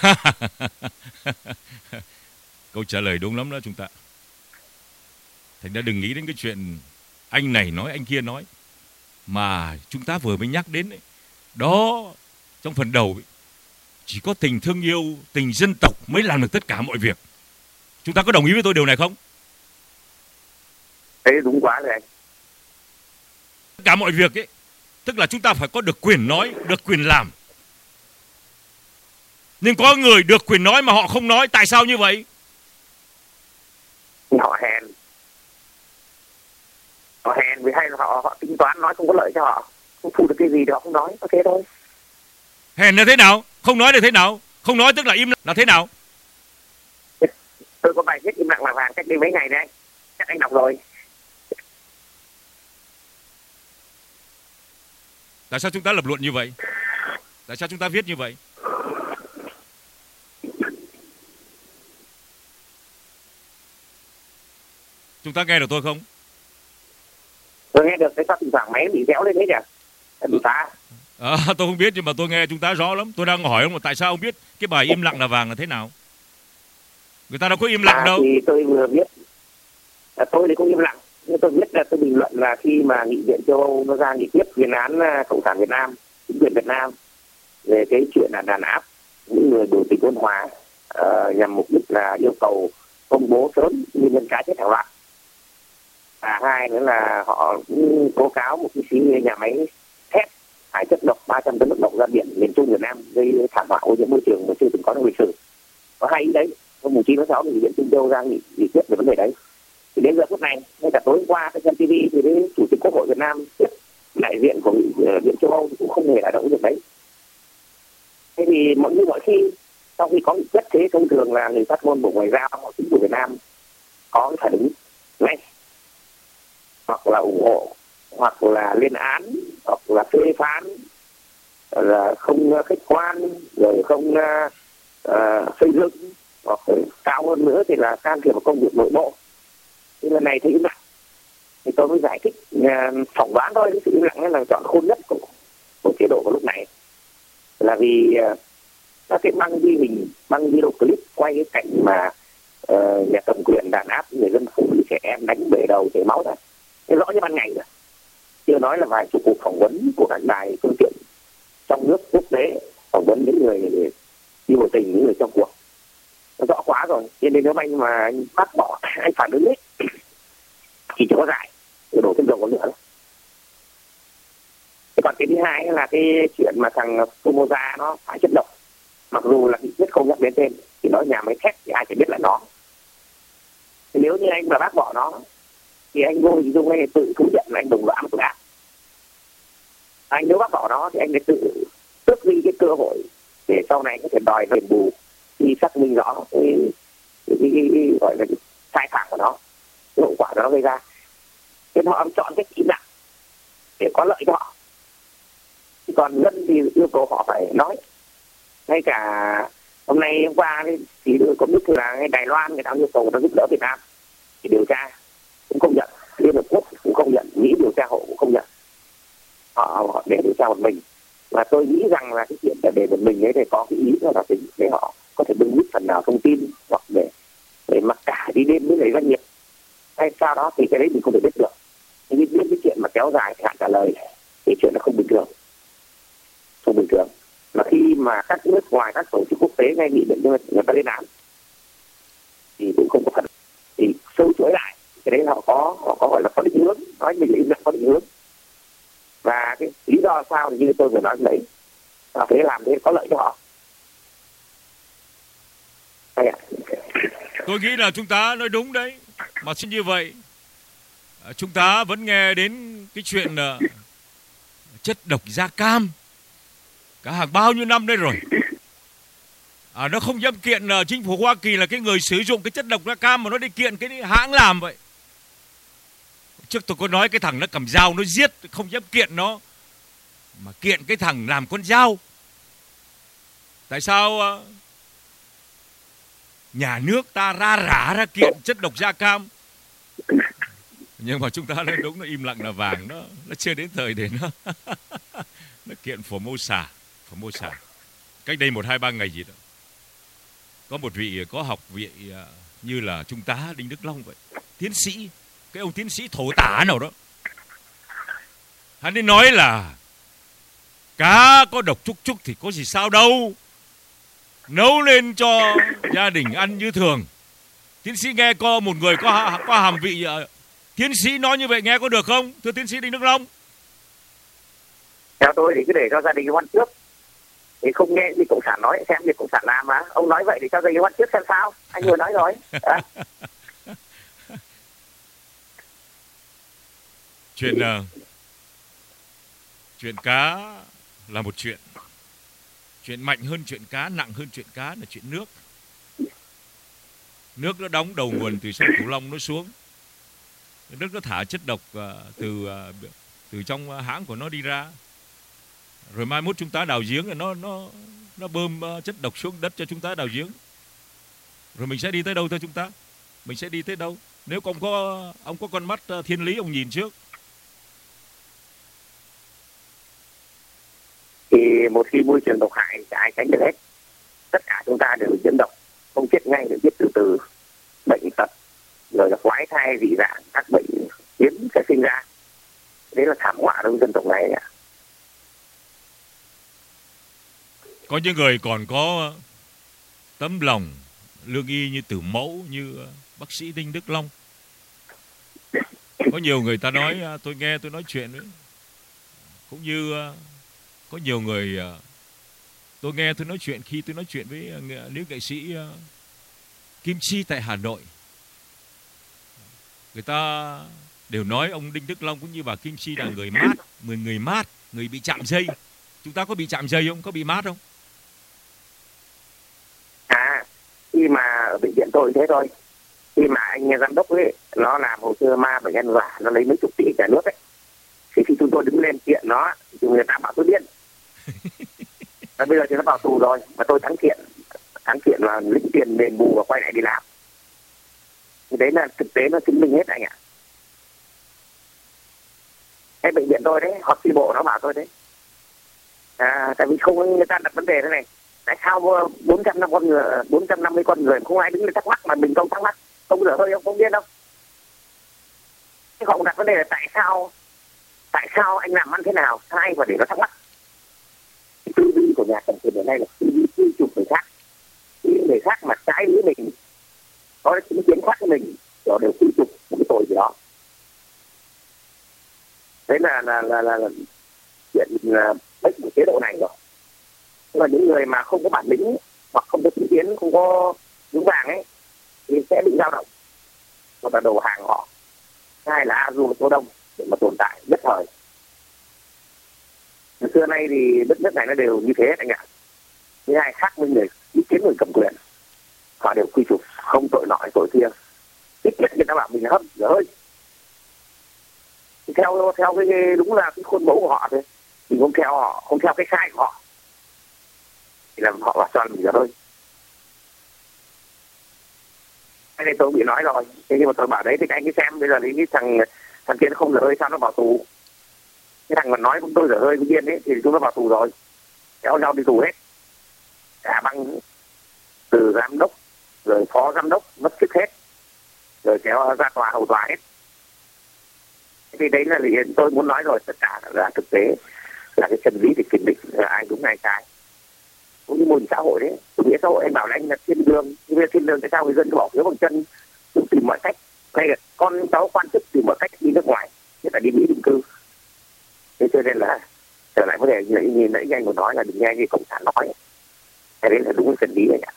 Câu trả lời đúng lắm đó chúng ta. Thành ra đừng nghĩ đến cái chuyện anh này nói, anh kia nói. Mà chúng ta vừa mới nhắc đến ấy, đó, trong phần đầu ấy, chỉ có tình thương yêu, tình dân tộc mới làm được tất cả mọi việc. Chúng ta có đồng ý với tôi điều này không? Thế đúng quá rồi anh. Tất cả mọi việc ấy, tức là chúng ta phải có được quyền nói, được quyền làm. Nhưng có người được quyền nói mà họ không nói, tại sao như vậy? Họ hèn. Họ hèn vì hay là họ, họ tính toán nói không có lợi cho họ, không thu được cái gì thì họ không nói, có thế thôi. Hèn là thế nào? Không nói là thế nào? Không nói tức là im là thế nào? Tôi có bài viết im lặng là vàng cách đây mấy ngày đấy anh, chắc anh đọc rồi. Tại sao chúng ta lập luận như vậy? Tại sao chúng ta viết như vậy? Chúng ta nghe được tôi không? Tôi nghe được, cái sao thỉnh thoảng máy bị réo lên thế nhỉ? Bị phá. À, tôi không biết nhưng mà tôi nghe chúng ta rõ lắm. Tôi đang hỏi ông là tại sao ông biết cái bài im lặng là vàng là thế nào? Người ta đâu có im lặng à, đâu. Thì tôi vừa viết, à, tôi thì không im lặng. Nhưng tôi biết là tôi bình luận là khi mà Nghị viện châu Âu nó ra nghị quyết tuyên án Cộng sản Việt Nam, chính quyền Việt Nam về cái chuyện là đàn áp những người biểu tình ôn hòa uh, nhằm mục đích là yêu cầu công bố sớm nguyên nhân cái chết hàng loạt. Và hai nữa là họ tố cáo một cái xí nhà máy thép thải chất độc ba trăm tấn độc ra biển miền Trung Việt Nam gây thảm họa ô nhiễm môi trường mà chưa từng có trong lịch sử. Có hay ý đấy. Hôm mùng chín tháng sáu thì Nghị viện Trung Châu ra nghị, nghị quyết về vấn đề đấy. Thì đến giờ phút này, ngay cả tối hôm qua trên ti vi thì đến Chủ tịch Quốc hội Việt Nam tiếp đại diện của Nghị viện châu Âu cũng không hề đả động việc đấy. Thế thì mọi như mọi khi sau khi có nghị quyết thế, thông thường là người phát ngôn Bộ Ngoại giao hoặc chính phủ Việt Nam có cái phản ứng ngay, hoặc là ủng hộ, hoặc là lên án, hoặc là phê phán, là không khách quan, rồi không uh, xây dựng, hoặc cao hơn nữa thì là can thiệp vào công việc nội bộ. Thì lần này thì im lặng, thì tôi mới giải thích uh, phỏng đoán thôi, cái sự im lặng là chọn khôn nhất của, của chế độ vào lúc này, là vì uh, nó sẽ băng ghi hình, băng video clip quay cái cảnh mà uh, nhà cầm quyền đàn áp người dân, phụ nữ, trẻ em, đánh bể đầu chảy máu ra, thế rõ như ban ngày rồi. Chưa nói là vài chục cuộc phỏng vấn của các đài phương tiện trong nước quốc tế phỏng vấn những người yêu tình, những người trong cuộc, nó rõ quá rồi. Cho nên nếu anh mà anh bác bỏ, anh phản ứng ấy thì chỉ có giải, rồi đổ thêm dầu vào nữa. Còn cái thứ hai là cái chuyện mà thằng Formosa nó phải chất độc, mặc dù là nghị quyết không nhắc đến tên, thì nói nhà máy thép thì ai chỉ biết là nó. Thì nếu như anh mà bác bỏ nó thì anh vô hình dung anh tự thú nhận là anh đồng lõa một tội ác. Anh nếu bác bỏ nó thì anh sẽ tự tước đi cái cơ hội để sau này có thể đòi đền bù khi xác minh rõ cái, cái, cái, cái, cái gọi là cái sai phạm của nó, cái hậu quả đó nó gây ra. Nên họ chọn cách im lặng để có lợi cho họ. còn dân thì yêu cầu họ phải nói. Ngay cả hôm nay hôm qua thì có biết là ngay Đài Loan người ta yêu cầu nó giúp đỡ Việt Nam thì điều tra cũng không nhận, Liên Hợp Quốc cũng không nhận, Mỹ điều tra họ cũng không nhận, họ, họ để điều tra một mình. Và tôi nghĩ rằng là cái chuyện để một mình ấy thì có cái ý là để, để họ có thể bưng bít phần nào thông tin, hoặc để để mặc cả đi đêm với lại doanh nghiệp hay sao đó, thì cái đấy mình không thể biết được. Nhưng biết cái chuyện mà kéo dài hạn trả lời thì chuyện nó không bình thường, không bình thường. Mà khi mà các nước ngoài, các tổ chức quốc tế ngay nghị định người ta lên án thì cũng không có thật. Thì sâu chuỗi lại cái đấy họ có họ có gọi là có định hướng, nói mình là có định hướng. Và cái lý do sao thì như tôi vừa nói đấy, họ phải làm thế có lợi cho họ. Tôi nghĩ là chúng ta nói đúng đấy. Mà xin như vậy, chúng ta vẫn nghe đến cái chuyện uh, chất độc da cam cả hàng bao nhiêu năm đây rồi. À, nó không dám kiện uh, chính phủ Hoa Kỳ là cái người sử dụng cái chất độc da cam, mà nó đi kiện cái hãng làm vậy. Trước tôi có nói cái thằng nó cầm dao nó giết, không dám kiện nó, mà kiện cái thằng làm con dao. Tại sao uh, nhà nước ta ra rả ra kiện chất độc da cam? Nhưng mà chúng ta nói đúng, nó im lặng là vàng, nó nó chưa đến thời để nó nó kiện Formosa, Formosa. Cách đây một hai ba ngày gì đó, có một vị có học vị uh, như là trung tá Đinh Đức Long vậy, tiến sĩ, cái ông tiến sĩ thổ tả nào đó, hắn ấy nói là cá có độc chút chút thì có gì sao đâu, nấu lên cho gia đình ăn như thường. Tiến sĩ nghe có một người có có hàm vị uh, tiến sĩ nói như vậy nghe có được không, thưa tiến sĩ Đinh Đức Long? Theo tôi thì cứ để cho gia đình ăn trước, thì không nghe gì cộng sản nói, xem việc cộng sản làm mà. Ông nói vậy thì cho gia đình ăn trước xem sao. Anh vừa nói rồi. À. Chuyện uh, chuyện cá là một chuyện. Chuyện mạnh hơn chuyện cá, nặng hơn chuyện cá là chuyện nước. Nước nó đóng đầu nguồn từ sông Cửu Long nó xuống. Nước nó thả chất độc uh, từ uh, từ trong uh, hãng của nó đi ra. Rồi mai mốt chúng ta đào giếng rồi nó nó nó bơm uh, chất độc xuống đất cho chúng ta đào giếng. Rồi mình sẽ đi tới đâu thưa chúng ta? Mình sẽ đi tới đâu? Nếu ông có ông có con mắt uh, thiên lý, ông nhìn trước. Thì một khi môi trường độc hại thì ai tránh được hết. Tất cả chúng ta đều nhiễm độc, không chết ngay, được chết từ từ. Bệnh tật, rồi là quái thai, dị dạng, các bệnh hiếm sẽ sinh ra. Đấy là thảm họa đối với dân tộc này. Có những người còn có tấm lòng lương y như Tử Mẫu, như bác sĩ Đinh Đức Long. Có nhiều người ta nói, tôi nghe tôi nói chuyện ấy, cũng như có nhiều người tôi nghe tôi nói chuyện khi tôi nói chuyện với nữ nghệ sĩ Kim Chi tại Hà Nội. Người ta đều nói ông Đinh Đức Long cũng như bà Kim Chi là người mát, người người mát, người bị chạm dây. Chúng ta có bị chạm dây không? Có bị mát không? À, khi mà ở bệnh viện tôi thế thôi. Khi mà anh giám đốc ấy, nó làm hồ sơ ma bệnh nhân giả, nó lấy mấy chục tỷ cả nước ấy. Thì khi chúng tôi đứng lên kiện nó, thì người ta bảo tôi điên. Và bây giờ thì nó vào tù rồi, mà tôi thắng kiện. Thắng kiện là lĩnh tiền đền bù và quay lại đi làm. Thì đấy là thực tế nó chứng minh hết anh ạ. Cái bệnh viện tôi đấy, họp chi bộ nó bảo tôi đấy. À, tại vì không người ta đặt vấn đề thế này. Tại sao bốn trăm năm con người, bốn trăm năm mươi con người không ai đứng lên thắc mắc mà mình không thắc mắc, không dở hơi không, không biết đâu. Thế họ đặt vấn đề là tại sao, tại sao anh làm ăn thế nào, sai và để nó thắc mắc. Cái tư duy của nhà cầm quyền hiện nay là tư duy quy chụp người khác, những người khác mà trái với mình, có chính kiến khác với mình, rồi đều quy chụp một cái tội gì đó. Đấy là là là là, là chuyện bệnh của chế độ này rồi. Và những người mà không có bản lĩnh hoặc không có chính kiến, không có vững vàng ấy thì sẽ bị dao động, hoặc là đầu hàng họ. Hai là a du số đông để mà tồn tại nhất thời. Từ xưa nay thì đất nước này nó đều như thế anh ạ. Thứ hai khác với người ý kiến người cầm quyền, họ đều quy chụp không tội nọ tội kia. Ít nhất người ta bảo mình là hấp dở hơi. Thì theo theo cái đúng là cái khuôn mẫu của họ thôi. mình không theo họ, không theo cái sai của họ thì làm họ là toàn mình thôi. Cái này tôi bị nói rồi, thế nhưng mà tôi bảo đấy thì anh cứ xem bây giờ thì cái thằng thằng kia nó không dở hơi sao nó vào tù, cái thằng mà nói cũng tôi dở hơi với Yên ấy thì chúng nó vào tù rồi, kéo nhau đi tù hết, cả băng từ giám đốc rồi phó giám đốc mất chức hết, rồi kéo ra tòa hầu tòa hết. Thì đấy là liền tôi muốn nói rồi, tất cả là thực tế là cái chân lý thì kiểm định là ai đúng ai sai. Cũng như mô hình xã hội đấy, chủ nghĩa xã hội anh bảo là anh là thiên đường, nhưng mà thiên đường tại sao người dân bỏ phiếu bằng chân, cũng tìm mọi cách, hay là con cháu quan chức tìm mọi cách đi nước ngoài, nhất là đi Mỹ định cư. Thế cho nên là trở lại vấn đề như, như nãy anh vừa nói là đừng nghe như cộng sản nói, cái đấy là đúng chân lý đấy ạ.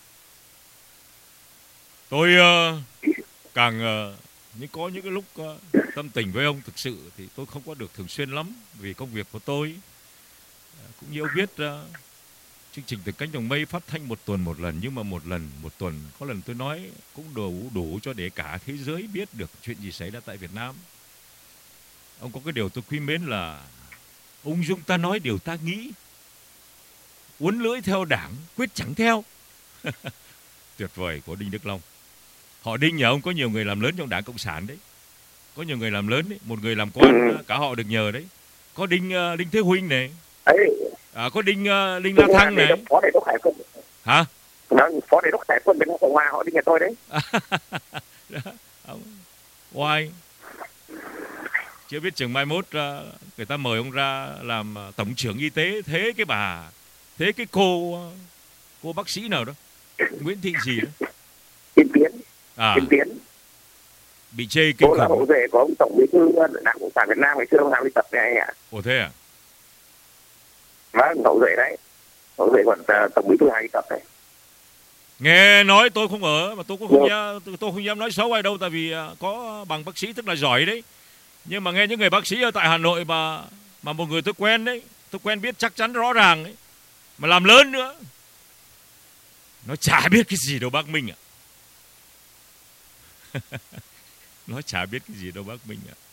Tôi uh, càng uh, nhưng có những cái lúc uh, tâm tình với ông thực sự thì tôi không có được thường xuyên lắm vì công việc của tôi. Uh, cũng như ông biết uh, chương trình Từ Cánh Đồng Mây phát thanh một tuần một lần, nhưng mà một lần một tuần có lần tôi nói cũng đủ đủ cho để cả thế giới biết được chuyện gì xảy ra tại Việt Nam. Ông có cái điều tôi quý mến là ung dung ta nói điều ta nghĩ, uốn lưỡi theo đảng, quyết chẳng theo. Tuyệt vời của Đinh Đức Long. Họ Đinh nhà ông có nhiều người làm lớn trong Đảng Cộng sản đấy, có nhiều người làm lớn đấy, một người làm quan cả họ được nhờ đấy. Có Đinh uh, Đinh Thế Huynh này, à, có Đinh uh, Đinh La Thăng này. Phó Đại đốc Hải quân. Hả? Đó, Phó Đại đốc Hải quân bên Cộng hòa họ Đinh nhà tôi đấy. Oai. Chưa biết chừng mai mốt uh, người ta mời ông ra làm uh, tổng trưởng y tế, thế cái bà, thế cái cô uh, cô bác sĩ nào đó, Nguyễn Thị gì đó. Tiên Tiến. À. Tiên Tiến. Bị chê kinh khủng. Cô là hậu vệ của ông tổng bí thư Đảng Cộng sản Việt Nam ngày xưa ông làm đi tập này anh ạ. Ồ thế à? Vâng, hậu vệ đấy. Hậu vệ của tổng bí thư hay đi tập này. Nghe nói tôi không ở mà tôi cũng không dám, tôi không dám nói xấu ai đâu, tại vì có bằng bác sĩ tức là giỏi đấy. Nhưng mà nghe những người bác sĩ ở tại Hà Nội mà mà một người tôi quen đấy, tôi quen biết chắc chắn rõ ràng đấy, mà làm lớn nữa, nó chả biết cái gì đâu bác Minh ạ. Nó chả biết cái gì đâu bác Minh ạ.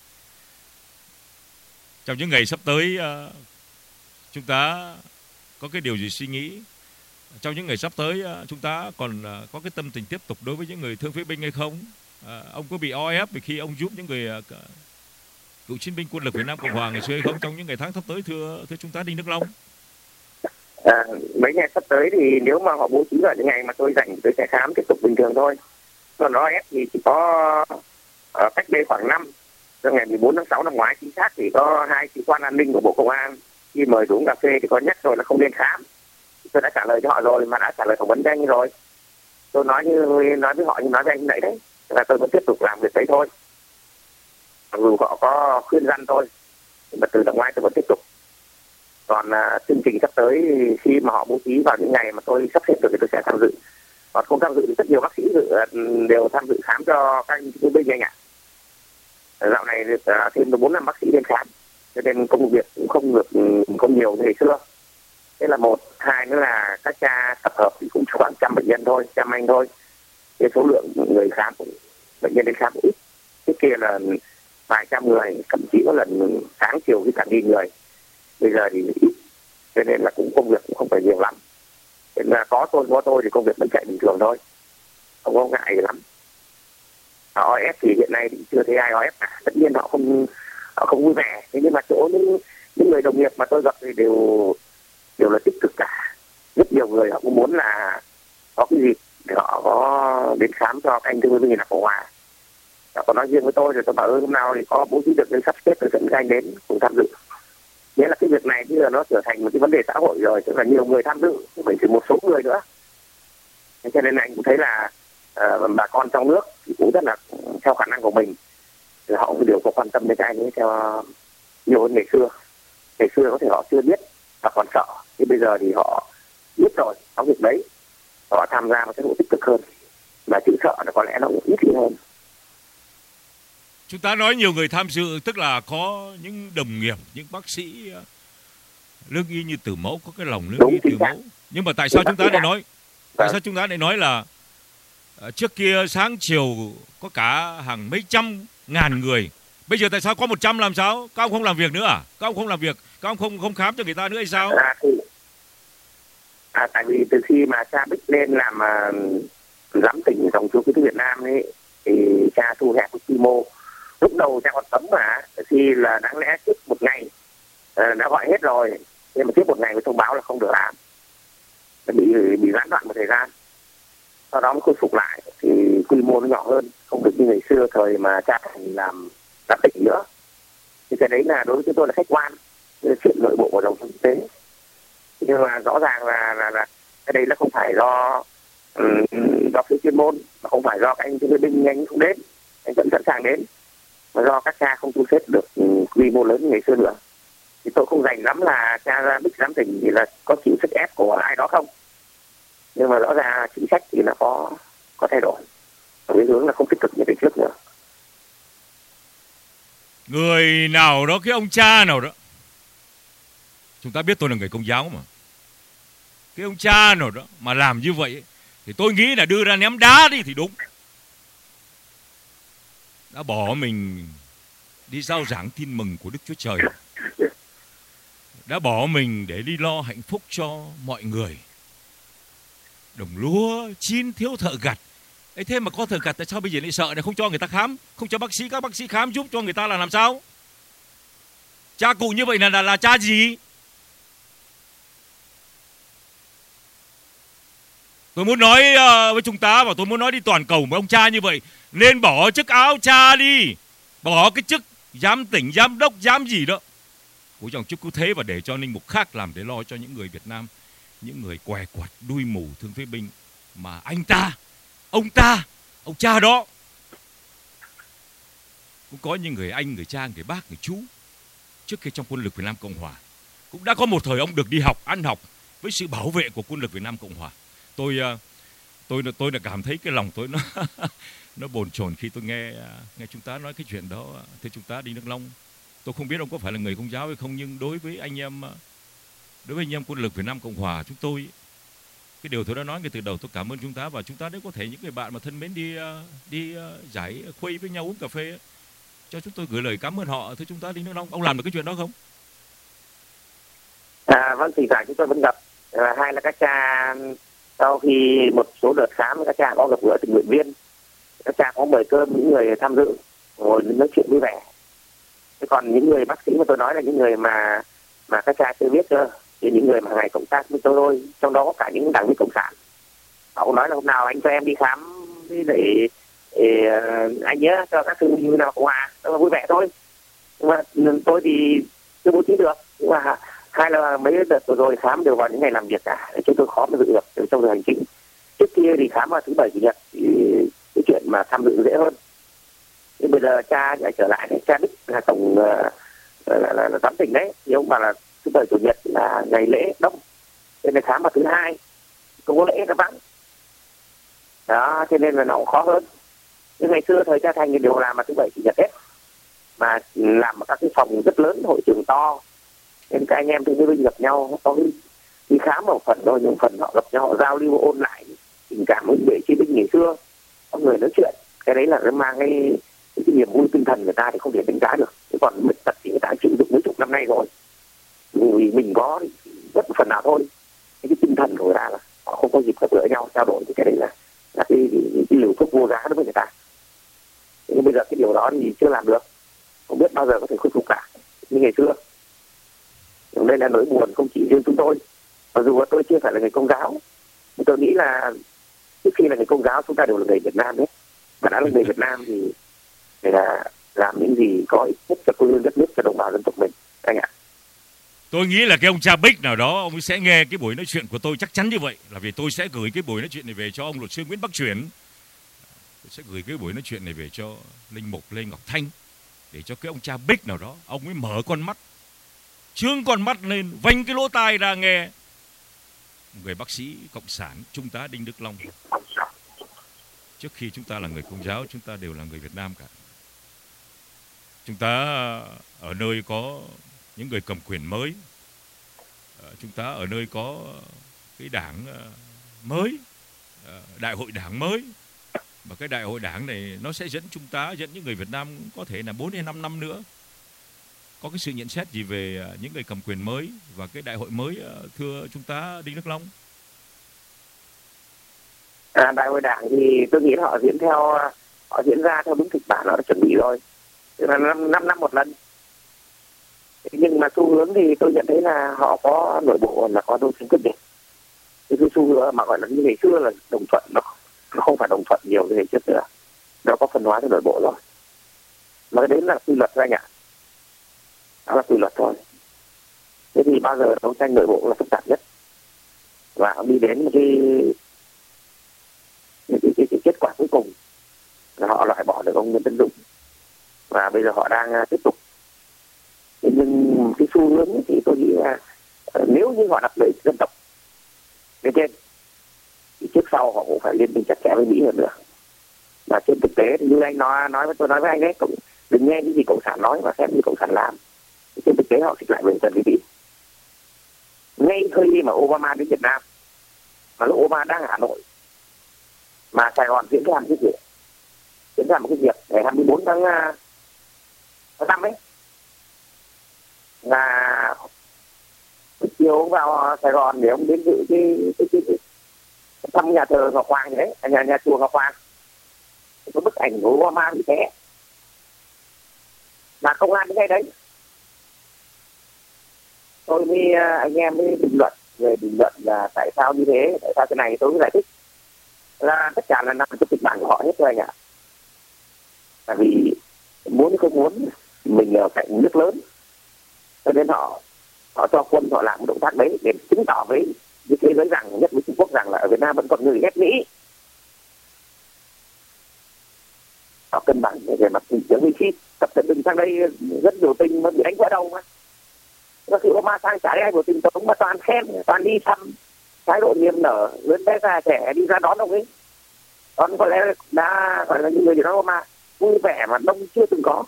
Trong những ngày sắp tới uh, chúng ta có cái điều gì suy nghĩ? Trong những ngày sắp tới uh, chúng ta còn uh, có cái tâm tình tiếp tục đối với những người thương phế binh hay không? Uh, ông có bị o ép vì khi ông giúp những người uh, cựu chiến binh quân lực Việt Nam Cộng Hòa ngày xưa hay không trong những ngày tháng sắp tới, thưa thưa chúng ta Đinh Đức Long? À, mấy ngày sắp tới thì nếu mà họ bố trí vào những ngày mà tôi rảnh tôi sẽ khám tiếp tục bình thường thôi. Còn o ép thì chỉ có uh, cách đây khoảng năm, từ ngày mười bốn tháng sáu năm ngoái chính xác thì có hai sĩ quan an ninh của Bộ Công an khi mời uống cà phê thì có nhắc rồi là không nên khám. Tôi đã trả lời cho họ rồi, mà đã trả lời phỏng vấn với anh rồi. Tôi nói như nói với họ như nói với anh đấy đấy, là tôi vẫn tiếp tục làm việc đấy thôi. Mặc dù họ có khuyên răn tôi, nhưng mà từ năm ngoái tôi vẫn tiếp tục. Còn uh, chương trình sắp tới khi mà họ bố trí vào những ngày mà tôi sắp xếp được thì tôi sẽ tham dự. Còn không tham dự thì rất nhiều bác sĩ dự, đều tham dự khám cho các anh thương binh anh ạ. Dạo này được uh, thêm bốn năm bác sĩ đến khám, cho nên công việc cũng không được không nhiều như ngày xưa. Thế là một, hai nữa là các ca tập hợp thì cũng khoảng trăm bệnh nhân thôi, trăm anh thôi. Cái số lượng người khám cũng, bệnh nhân đến khám cũng ít. Trước kia là vài trăm người, thậm chí có lần sáng chiều với cả nghìn người. Bây giờ thì ít, cho nên là cũng công việc cũng không phải nhiều lắm. Nên là có tôi có tôi thì công việc vẫn chạy bình thường thôi, không có ngại gì lắm. o ép thì hiện nay thì chưa thấy ai o ép cả, tất nhiên họ không họ không vui vẻ. Thế nhưng mà chỗ những những người đồng nghiệp mà tôi gặp thì đều đều là tích cực cả. Rất nhiều người họ cũng muốn là có cái dịp để họ có đến khám cho các anh thương binh là Cộng Hòa. Họ có nói riêng với tôi rồi tôi bảo ơi hôm nào thì có bố trí được cái sắp xếp rồi dẫn các anh đến cùng tham dự. Nghĩa là cái việc này bây giờ nó trở thành một cái vấn đề xã hội rồi, tức là nhiều người tham dự, không phải chỉ một số người nữa. Thế cho nên anh cũng thấy là uh, bà con trong nước thì cũng rất là theo khả năng của mình, thì họ cũng đều có quan tâm đến cái này theo nhiều hơn ngày xưa. Ngày xưa có thể họ chưa biết và còn sợ, nhưng bây giờ thì họ biết rồi, có việc đấy, họ tham gia một cái độ tích cực hơn, mà chữ sợ là có lẽ nó cũng ít hơn. Chúng ta nói nhiều người tham dự, tức là có những đồng nghiệp, những bác sĩ lương y như Từ Mẫu, có cái lòng lương y Từ Mẫu. Nhưng mà tại sao chúng ta lại nói, tại sao chúng ta lại nói là trước kia sáng chiều có cả hàng mấy trăm ngàn người, Bây giờ tại sao có một trăm làm sao? Các ông không làm việc nữa à? Các ông không làm việc, các ông không không khám cho người ta nữa hay sao? À, thì, à, tại vì từ khi mà cha Bích lên làm uh, giám tỉnh dòng chú ký Việt Nam ấy, thì cha thu hẹp cái quy mô. Lúc đầu cha còn cấm mà, khi là đáng lẽ trước một ngày uh, đã gọi hết rồi, nhưng mà trước một ngày mới thông báo là không được làm, bị bị gián đoạn một thời gian. Sau đó mới khôi phục lại thì quy mô nó nhỏ hơn, không được như ngày xưa thời mà cha Thành làm giám tỉnh nữa. Thì cái đấy là đối với chúng tôi là khách quan, chuyện nội bộ của dòng kinh tế. Nhưng mà rõ ràng là là, là cái đấy là không phải do um, do phía chuyên môn, mà không phải do các anh thương binh anh không đến, anh vẫn sẵn sàng đến, mà do các cha không thu xếp được um, quy mô lớn như ngày xưa nữa. Thì tôi không rành lắm là cha ra Bích giám tỉnh thì là có chịu sức ép của ai đó không, nhưng mà rõ ràng chính sách thì nó có có thay đổi, với hướng là không tích cực như ngày trước nữa. Người nào đó, cái ông cha nào đó, chúng ta biết tôi là người Công giáo mà, cái ông cha nào đó mà làm như vậy ấy, thì tôi nghĩ là đưa ra ném đá đi thì đúng. Đã bỏ mình đi rao giảng tin mừng của Đức Chúa Trời, đã bỏ mình để đi lo hạnh phúc cho mọi người. Đồng lúa chín thiếu thợ gặt ấy, thế mà có thợ gặt tại sao bây giờ lại sợ này, không cho người ta khám, không cho bác sĩ, các bác sĩ khám giúp cho người ta là làm sao? Cha cụ như vậy là là, là cha gì? Tôi muốn nói uh, với chúng ta, và tôi muốn nói đi toàn cầu với ông cha như vậy, nên bỏ chức áo cha đi, bỏ cái chức giám tỉnh, giám đốc, giám gì đó của dòng chức cứu thế, và để cho linh mục khác làm để lo cho những người Việt Nam, những người què quặt, đuôi mù, thương phế binh. Mà anh ta, ông ta, ông cha đó cũng có những người anh, người cha, người bác, người chú trước khi trong quân lực Việt Nam Cộng Hòa. Cũng đã có một thời ông được đi học, ăn học với sự bảo vệ của quân lực Việt Nam Cộng Hòa. Tôi tôi tôi đã cảm thấy cái lòng tôi nó nó bồn chồn khi tôi nghe nghe chúng ta nói cái chuyện đó. Thưa chúng ta đi Nước Long, tôi không biết ông có phải là người Công giáo hay không, nhưng đối với anh em đối với anh em quân lực Việt Nam Cộng Hòa chúng tôi, cái điều tôi đã nói ngay từ đầu, tôi cảm ơn chúng ta, và chúng ta đấy có thể những người bạn mà thân mến đi đi giải khuây với nhau uống cà phê, cho chúng tôi gửi lời cảm ơn họ. Thưa chúng ta đi Nước Long, ông làm được cái chuyện đó không? À, vâng, thỉnh thoảng chúng tôi vẫn gặp. À, hai là các cha sau khi một số đợt khám, các cha có gặp gỡ tình nguyện viên, các cha có mời cơm những người tham dự, ngồi nói chuyện vui vẻ. Thế còn những người bác sĩ mà tôi nói là những người mà mà các cha chưa biết cơ, thì những người mà ngày cộng tác với tôi thôi, trong đó có cả những đảng viên cộng sản. Họ cũng nói là hôm nào anh cho em đi khám để, để anh nhớ cho các thương binh nào Cộng Hòa, đó là vui vẻ thôi. Nhưng mà tôi thì chưa bố trí được. Nhưng mà hai là mấy đợt vừa rồi khám đều vào những ngày làm việc cả, chúng tôi khó mà dự được trong giờ hành chính. Trước kia thì khám vào thứ bảy chủ nhật thì cái chuyện mà tham dự dễ hơn. Nhưng bây giờ cha lại trở lại, cha Đức là tổng là, là, là, là giám tỉnh đấy, thì ông bảo là thứ bảy chủ nhật là ngày lễ đông, nên là khám vào thứ hai không có lễ nó vắng đó, cho nên là nó cũng khó hơn. Nhưng ngày xưa thời cha Thành thì đều làm mà thứ bảy chủ nhật hết, mà làm ở các cái phòng rất lớn, hội trường to, nên các anh em thương binh gặp nhau, có đi khám một phần thôi, nhưng phần họ gặp nhau, họ giao lưu ôn lại tình cảm với người chiến binh ngày xưa, có người nói chuyện, cái đấy là nó mang cái, cái, cái niềm vui tinh thần người ta thì không thể đánh giá được. Chứ còn bệnh tật thì người ta chịu đựng mấy chục năm nay rồi, vì mình có rất phần nào thôi. Cái, cái tinh thần của người ta là họ không có dịp gặp gỡ nhau trao đổi, thì cái đấy là là cái, cái, cái liều thuốc vô giá đối với người ta. Nhưng bây giờ cái điều đó thì chưa làm được, không biết bao giờ có thể khôi phục cả như ngày xưa. Nhưng đây là nỗi buồn không chỉ riêng chúng tôi, mặc dù tôi chưa phải là người Công giáo, nhưng tôi nghĩ là trước khi là người Công giáo chúng ta đều là người Việt Nam hết. Mà đã là người Việt Nam thì phải là làm những gì có ích nhất cho quê hương đất nước, cho đồng bào dân tộc mình, anh ạ. Tôi nghĩ là cái ông cha Bích nào đó, ông sẽ nghe cái buổi nói chuyện của tôi, chắc chắn như vậy, là vì tôi sẽ gửi cái buổi nói chuyện này về cho ông luật sư Nguyễn Bắc Truyền, tôi sẽ gửi cái buổi nói chuyện này về cho linh mục Lê Ngọc Thanh, để cho cái ông cha Bích nào đó, ông ấy mở con mắt, trương con mắt lên, vành cái lỗ tai ra nghe người bác sĩ cộng sản Trung tá Đinh Đức Long. Trước khi chúng ta là người Công giáo, chúng ta đều là người Việt Nam cả. Chúng ta ở nơi có những người cầm quyền mới, chúng ta ở nơi có cái đảng mới, đại hội đảng mới, Và cái đại hội đảng này nó sẽ dẫn chúng ta, dẫn những người Việt Nam có thể là bốn đến năm năm nữa. Có cái sự nhận xét gì về những người cầm quyền mới và cái đại hội mới, thưa chúng ta Đinh Đức Long? À, đại hội đảng thì tôi nghĩ họ diễn theo họ diễn ra theo đúng kịch bản họ đã chuẩn bị rồi, tức là năm năm năm một lần. Nhưng mà xu hướng thì tôi nhận thấy là họ có nội bộ là có đấu tranh quyết liệt. Cái xu hướng mà gọi là như ngày xưa là đồng thuận, nó nó không phải đồng thuận nhiều như ngày trước nữa, nó có phân hóa trong nội bộ rồi. Mà cái đấy là quy luật thôi anh ạ, đó là quy luật thôi. Thế thì bao giờ đấu tranh nội bộ là phức tạp nhất, và đi đến một cái cái, cái, cái, cái kết quả cuối cùng là họ loại bỏ được ông Nguyễn Tấn Dũng, và bây giờ họ đang tiếp tục. Nhưng cái xu hướng thì tôi nghĩ là nếu như họ đặt lợi ích dân tộc lên trên thì trước sau họ cũng phải liên minh chặt chẽ với Mỹ hơn nữa. Và trên thực tế thì như anh nói nói với tôi nói với anh ấy, cũng đừng nghe những gì cộng sản nói và xem như cộng sản làm. Trên thực tế họ xích lại về dần với Mỹ. Ngay khi mà Obama đến Việt Nam, mà lúc Obama đang ở Hà Nội, mà Sài Gòn diễn ra một cái việc, diễn ra một cái việc ngày hai mươi bốn tháng năm ấy, là chiều ông vào Sài Gòn để ông đến dự cái, cái, cái, cái thăm nhà thờ Ngọc Hoàng đấy, nhà nhà chùa Ngọc Hoàng, có bức ảnh của Obama bị té, mà công an đến ngay đấy. Tôi mới anh em mới bình luận về bình luận là tại sao như thế, tại sao cái này tôi mới giải thích là tất cả là nằm trong kịch bản của họ hết rồi anh ạ. Tại vì muốn hay không muốn mình ở cạnh nước lớn, cho nên họ họ cho quân họ làm một động tác đấy để chứng tỏ với với thế giới rằng, nhất với Trung Quốc rằng là ở Việt Nam vẫn còn người ghét Mỹ. Họ cân bằng về mặt thị trường. Vì khi tập trận đừng sang đây rất nhiều tình mà bị đánh vỡ đầu mà. Có khi Obama sang trả ai của tình tổng mà toàn khen, toàn đi thăm, thái độ niềm nở, lớn bé già trẻ đi ra đón ông ấy. Đón có lẽ đã gọi là những người gì đó mà vui vẻ mà đông chưa từng có.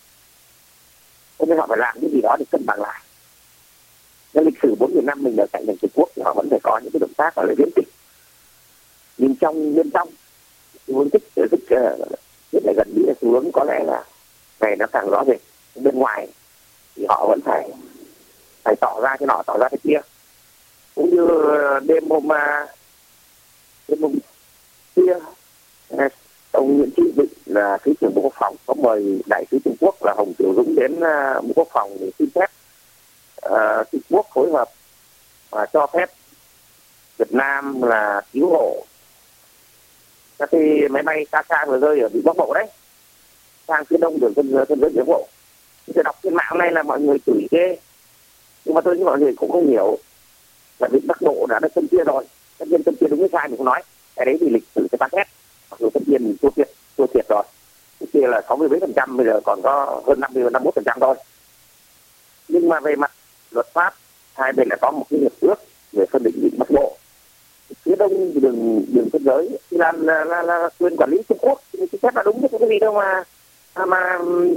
Cho nên họ phải làm cái gì đó để cân bằng lại. Trong lịch sử bốn mươi năm mình ở cạnh đường Trung Quốc thì họ vẫn phải có những cái động tác gọi là viễn tích. Nhưng trong bên trong muốn tích tích rất là gần Mỹ là xu hướng có lẽ là này nó càng rõ rệt. Bên ngoài thì họ vẫn phải phải tỏ ra cái nọ tỏ ra cái kia. Cũng như đêm hôm đêm hôm kia ông Nguyễn Chí Vịnh là thứ trưởng Bộ Quốc phòng có mời đại sứ Trung Quốc là Hồng Tiểu Dũng đến Bộ Quốc phòng để xin phép uh, Trung Quốc phối hợp và cho phép Việt Nam là cứu hộ các cái máy bay ca ca vừa rơi ở vịnh Bắc Bộ đấy sang phía đông đường thân thân giới phía Bộ. Tôi đọc trên mạng này là mọi người chửi ghê, nhưng mà tôi nghĩ mọi người cũng không hiểu là vịnh Bắc Bộ đã được phân chia rồi. Tất nhiên phân chia đúng hay sai mình không nói, cái đấy thì lịch sử sẽ phán xét. Mặc dù tất nhiên mình thua thiệt thua thiệt rồi, cái kia là sáu mươi mấy phần trăm, bây giờ còn có hơn năm mươi năm mươi mốt phần trăm thôi. Nhưng mà về mặt luật pháp hai bên đã có một cái hiệp ước về phân định vịnh Bắc Bộ. Phía đông đường đường biên giới thì là là, là là quyền quản lý Trung Quốc, thì chính xác là đúng, chứ cái gì đâu mà mà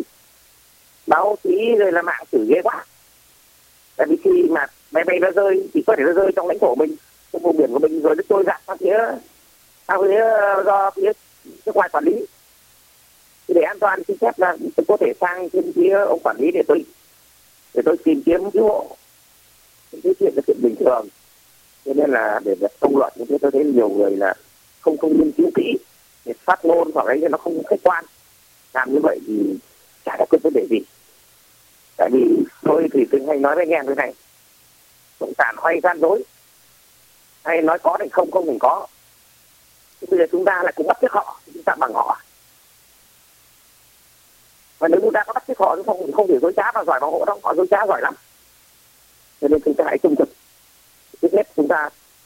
báo chí rồi là mạng chửi ghê quá. Tại vì khi mà máy bay nó rơi thì có thể nó rơi trong lãnh thổ mình, trong vùng biển của mình, rồi nó trôi dạt sang phía sang phía do phía nước ngoài quản lý. Thì để an toàn xin phép là tôi có thể sang trên phía ông quản lý để tôi để tôi tìm kiếm cứu hộ. Cái chuyện là chuyện bình thường. Cho nên là để công luận như thế, tôi thấy nhiều người là không không nghiên cứu kỹ, để phát ngôn hoặc ấy nó không khách quan. Làm như vậy thì chả có vấn đề gì. Tại vì tôi thì tôi hay nói với anh em thế này, cộng sản hay gian dối, hay nói có thì không, không thì có. Thì bây giờ chúng ta lại cũng bắt chước họ, chúng ta bằng họ. Và nếu chúng ta có bắt chước họ, không không thể dối trá và giỏi bảo hộ đâu, họ dối trá giỏi lắm. Cho nên chúng ta hãy trung thực. Thứ nhất chúng ta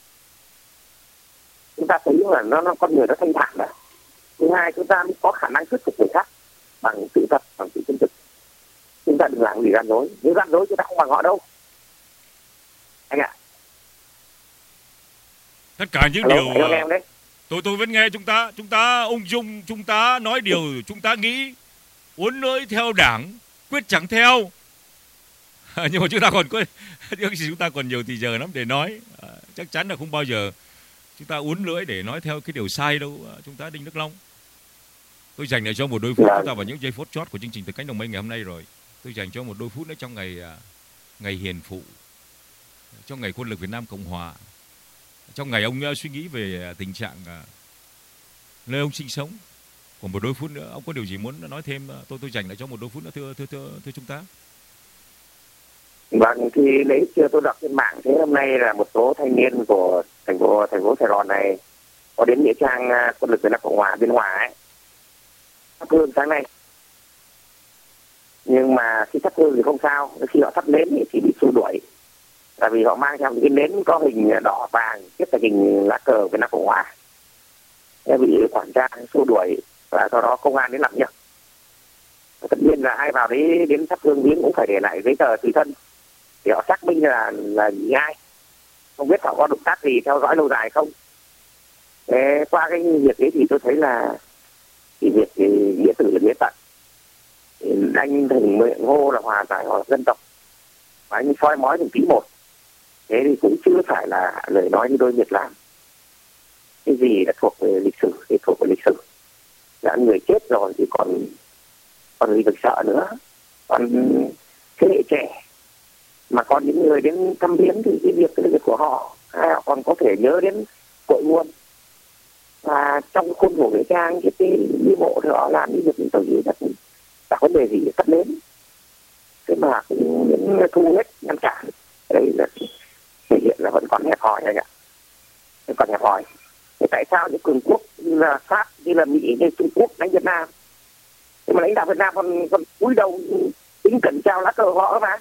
chúng ta thấy là nó, nó con người nó thanh thản đó. Thứ hai chúng ta có khả năng thuyết phục người khác bằng sự thật, bằng sự chân thực. Chúng ta đừng làm gì gian dối, nếu gian dối chúng ta không bằng họ đâu anh ạ. Tất cả những Hello, điều em đấy. tôi tôi vẫn nghe chúng ta chúng ta ung dung, chúng ta nói điều chúng ta nghĩ, uốn lưỡi theo đảng, quyết chẳng theo. Nhưng mà chúng ta còn có chúng ta còn nhiều thì giờ lắm để nói. À, chắc chắn là không bao giờ chúng ta uốn lưỡi để nói theo cái điều sai đâu, chúng ta Đinh Đức Long. Tôi dành lại cho một đôi phút, Vâng. chúng ta vào những giây phút chót của chương trình Từ Cánh Đồng Mây ngày hôm nay rồi. Tôi dành cho một đôi phút nữa trong ngày à, ngày hiền phụ, trong ngày quân lực Việt Nam Cộng Hòa, trong ngày ông uh, suy nghĩ về tình trạng uh, nơi ông sinh sống. Còn một đôi phút nữa, ông có điều gì muốn nói thêm? Uh, tôi tôi dành lại cho một đôi phút nữa, thưa thưa thưa, thưa chúng ta. Vâng, thì lấy chưa tôi đọc trên mạng thế hôm nay là một số thanh niên của thành phố thành phố Sài Gòn này có đến nghĩa trang uh, quân lực Việt Nam Cộng Hòa Biên Hòa ấy, thắp hương sáng nay. Nhưng mà khi thắp hương thì không sao, khi họ thắp nến thì bị xua đuổi, tại vì họ mang theo những cái nến có hình đỏ vàng, tiếp là hình lá cờ Việt Nam Cộng Hòa, nên bị quản tra xua đuổi và sau đó công an đến làm việc. Tất nhiên là ai vào đấy đến thắp hương viếng cũng phải để lại giấy tờ tùy thân để họ xác minh là là ai, không biết họ có động tác gì theo dõi lâu dài không. Thế qua cái việc ấy thì tôi thấy là cái việc thì nghĩa tử là nghĩa tận. Anh thường miệng hô là hòa giải hoặc dân tộc và anh soi mói từng tí một, thế thì cũng chưa phải là lời nói như đôi miệt làm. Cái gì đã thuộc về lịch sử thì thuộc về lịch sử, đã người chết rồi thì còn còn gì được sợ nữa. Còn thế hệ trẻ mà còn những người đến thăm viếng thì cái việc cái việc của họ họ còn có thể nhớ đến cội nguồn, và trong khuôn khổ nghĩa trang cái đi bộ thì họ làm những việc những tôi nghĩ là chẳng vấn đề gì để cắt đến, thế mà cũng những thu hết ngăn cản. Đây là thể hiện là vẫn còn hẹp hòi anh ạ, vẫn còn hẹp hòi. Thế tại sao những cường quốc như là Pháp, như là Mỹ, như Trung Quốc đánh Việt Nam, nhưng mà lãnh đạo Việt Nam còn còn cúi đầu tính cẩn trao lá cờ họ mà.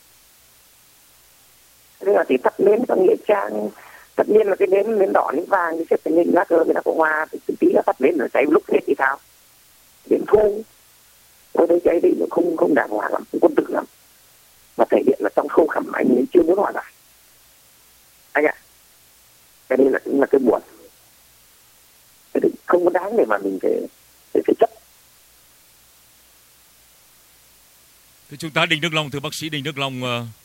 Thế là thì tắt nến trong nghĩa trang, tất nhiên là cái nến nến đỏ nến vàng thì xếp thành hình lá cờ Việt Nam Cộng Hòa, thì tí là tắt nến rồi cháy lúc hết thì sao? Đến thu tôi thấy cái đấy nó không không đàng hoàng lắm, không quân tử lắm, mà thể hiện là trong khâu khẩm anh ấy chưa muốn hòa giải anh ạ. Cái đây là cũng là cái buồn, cái đấy không có đáng để mà mình phải phải, phải chấp. Thưa chúng ta Đinh Đức Long, thưa bác sĩ Đinh Đức Long,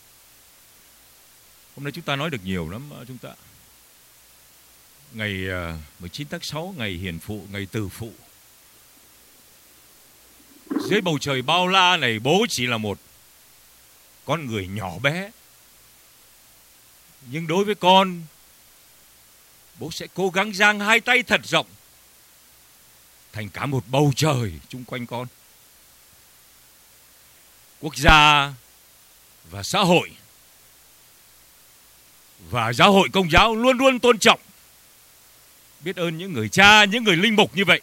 hôm nay chúng ta nói được nhiều lắm chúng ta. Ngày mười chín tháng sáu, ngày hiền phụ, ngày từ phụ. Dưới bầu trời bao la này, bố chỉ là một con người nhỏ bé. Nhưng đối với con, bố sẽ cố gắng dang hai tay thật rộng thành cả một bầu trời chung quanh con. Quốc gia và xã hội và giáo hội Công giáo luôn luôn tôn trọng, biết ơn những người cha, những người linh mục như vậy.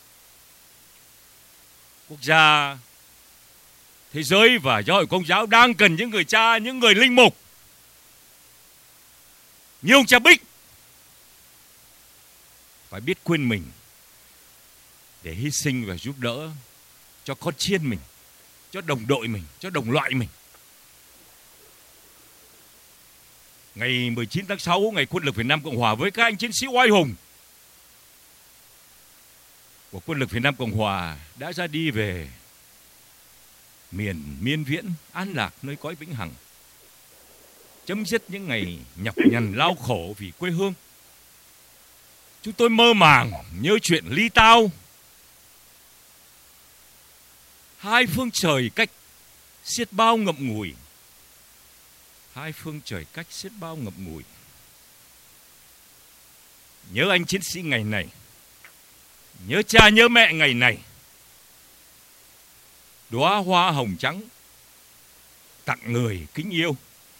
Quốc gia, thế giới và giáo hội Công giáo đang cần những người cha, những người linh mục như ông cha Bích, phải biết quên mình để hy sinh và giúp đỡ cho con chiên mình, cho đồng đội mình, cho đồng loại mình. Ngày mười chín tháng sáu, ngày quân lực Việt Nam Cộng Hòa với các anh chiến sĩ oai hùng của quân lực Việt Nam Cộng Hòa đã ra đi về miền miên viễn an lạc nơi cõi vĩnh hằng, chấm dứt những ngày nhọc nhằn lao khổ vì quê hương. Chúng tôi mơ màng nhớ chuyện ly tao, hai phương trời cách xiết bao ngậm ngùi, hai phương trời cách xiết bao ngậm ngùi. Nhớ anh chiến sĩ ngày này, nhớ cha nhớ mẹ ngày này. Đóa hoa hồng trắng tặng người kính yêu.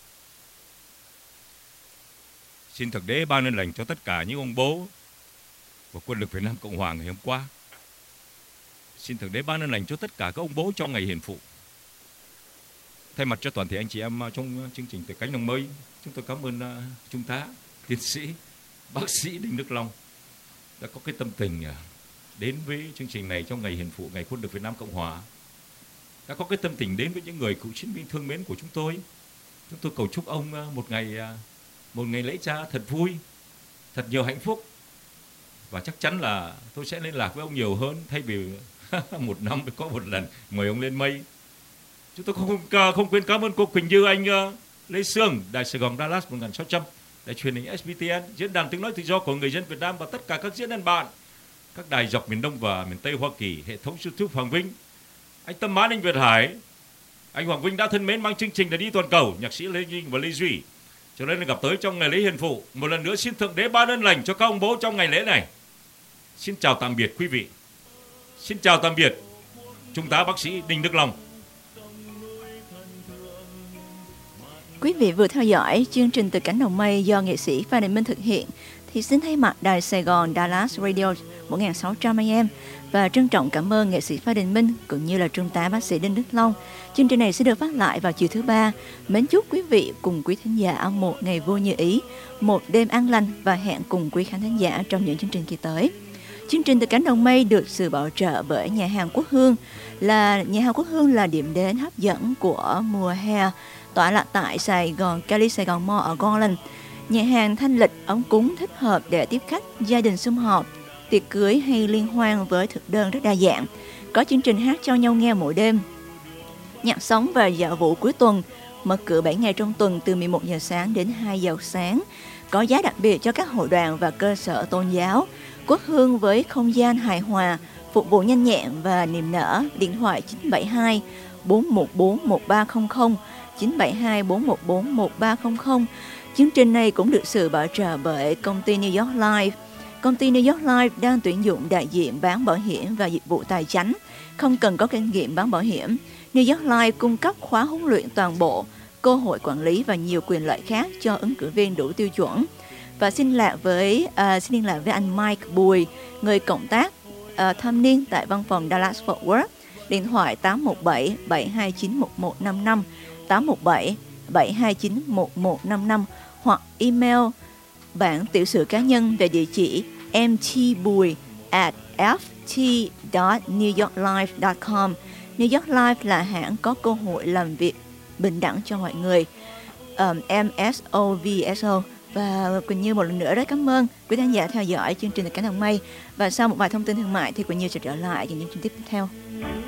Xin Thượng Đế ban ơn lành cho tất cả những ông bố của quân lực Việt Nam Cộng Hòa ngày hôm qua. Xin Thượng Đế ban ơn lành cho tất cả các ông bố trong ngày hiền phụ. Thay mặt cho toàn thể anh chị em trong chương trình Từ Cánh Đồng Mây, chúng tôi cảm ơn uh, Trung tá, tiến sĩ, bác sĩ Đinh Đức Long đã có cái tâm tình uh, đến với chương trình này trong ngày hiền phụ, ngày quân lực Việt Nam Cộng Hòa. Đã có cái tâm tình đến với những người cựu chiến binh thương mến của chúng tôi. Chúng tôi cầu chúc ông uh, một ngày uh, một ngày lễ cha thật vui, thật nhiều hạnh phúc. Và chắc chắn là tôi sẽ liên lạc với ông nhiều hơn, thay vì một năm mới có một lần mời ông lên mây. Chúng tôi không không quên cảm ơn cô Quỳnh Như, anh uh, Lê Sương, Đài Sài Gòn Dallas một sáu không không, Đài truyền hình ét bê tê en, diễn đàn tiếng nói tự do của người dân Việt Nam và tất cả các diễn đàn bạn. các đài dọc miền Đông và miền Tây Hoa Kỳ, hệ thống YouTube Hoàng Vinh, anh Tâm Mãn, anh Việt Hải, anh Hoàng Vinh đã thân mến mang chương trình là Đi Toàn Cầu, nhạc sĩ Lê Ninh và Lê Duy. Cho nên là gặp tới trong ngày lễ hiền phụ, một lần nữa xin Thượng Đế ban ơn lành cho các ông bố trong ngày lễ này. Xin chào tạm biệt quý vị. Xin chào tạm biệt Trung tá bác sĩ Đinh Đức Long. Quý vị vừa theo dõi chương trình Từ Cánh Đồng Mây do nghệ sĩ Phan Đình Minh thực hiện. Thì xin thay mặt Đài Sài Gòn Dallas Radio một nghìn sáu trăm A M và trân trọng cảm ơn nghệ sĩ Phan Đình Minh cũng như là Trung tá bác sĩ Đinh Đức Long. Chương trình này sẽ được phát lại vào chiều thứ ba. Mến chúc quý vị cùng quý thính giả một ngày vui như ý, một đêm an lành và hẹn cùng quý khán thính giả trong những chương trình kỳ tới. Chương trình Từ Cánh Đồng Mây được sự bảo trợ bởi nhà hàng Quốc Hương. Là nhà hàng Quốc Hương là điểm đến hấp dẫn của mùa hè, tọa lạc tại Sài Gòn, Cali Sài Gòn Mall ở Garland. Nhà hàng thanh lịch, ấm cúng thích hợp để tiếp khách, gia đình sum họp, tiệc cưới hay liên hoan với thực đơn rất đa dạng. Có chương trình hát cho nhau nghe mỗi đêm, nhạc sống và dạo vũ cuối tuần. Mở cửa bảy ngày trong tuần từ mười một giờ sáng đến hai giờ sáng. Có giá đặc biệt cho các hội đoàn và cơ sở tôn giáo. Quốc Hương với không gian hài hòa, phục vụ nhanh nhẹn và niềm nở. Điện thoại chín bảy hai bốn một bốn một ba không không, chín bảy hai bốn một bốn một ba không không. Chương trình này cũng được sự bảo trợ bởi công ty New York Life. Công ty New York Life đang tuyển dụng đại diện bán bảo hiểm và dịch vụ tài chính, không cần có kinh nghiệm bán bảo hiểm. New York Life cung cấp khóa huấn luyện toàn bộ, cơ hội quản lý và nhiều quyền lợi khác cho ứng cử viên đủ tiêu chuẩn. Và xin liên lạc với uh, xin liên lạc với anh Mike Bùi, người cộng tác uh, thâm niên tại văn phòng Dallas Fort Worth. Điện thoại tám một bảy bảy hai chín một một năm năm, tám một bảy bảy hai chín một một năm năm, hoặc email bản tiểu sử cá nhân về địa chỉ mtbùi at ft dot newyorklife dot com. New York Life là hãng có cơ hội làm việc bình đẳng cho mọi người. um, em ét o vê ét o. Và Quỳnh Như một lần nữa rất cảm ơn quý khán giả theo dõi chương trình Từ Cánh Đồng Mây. Và sau một vài thông tin thương mại thì Quỳnh Như sẽ trở lại những chương trình tiếp theo.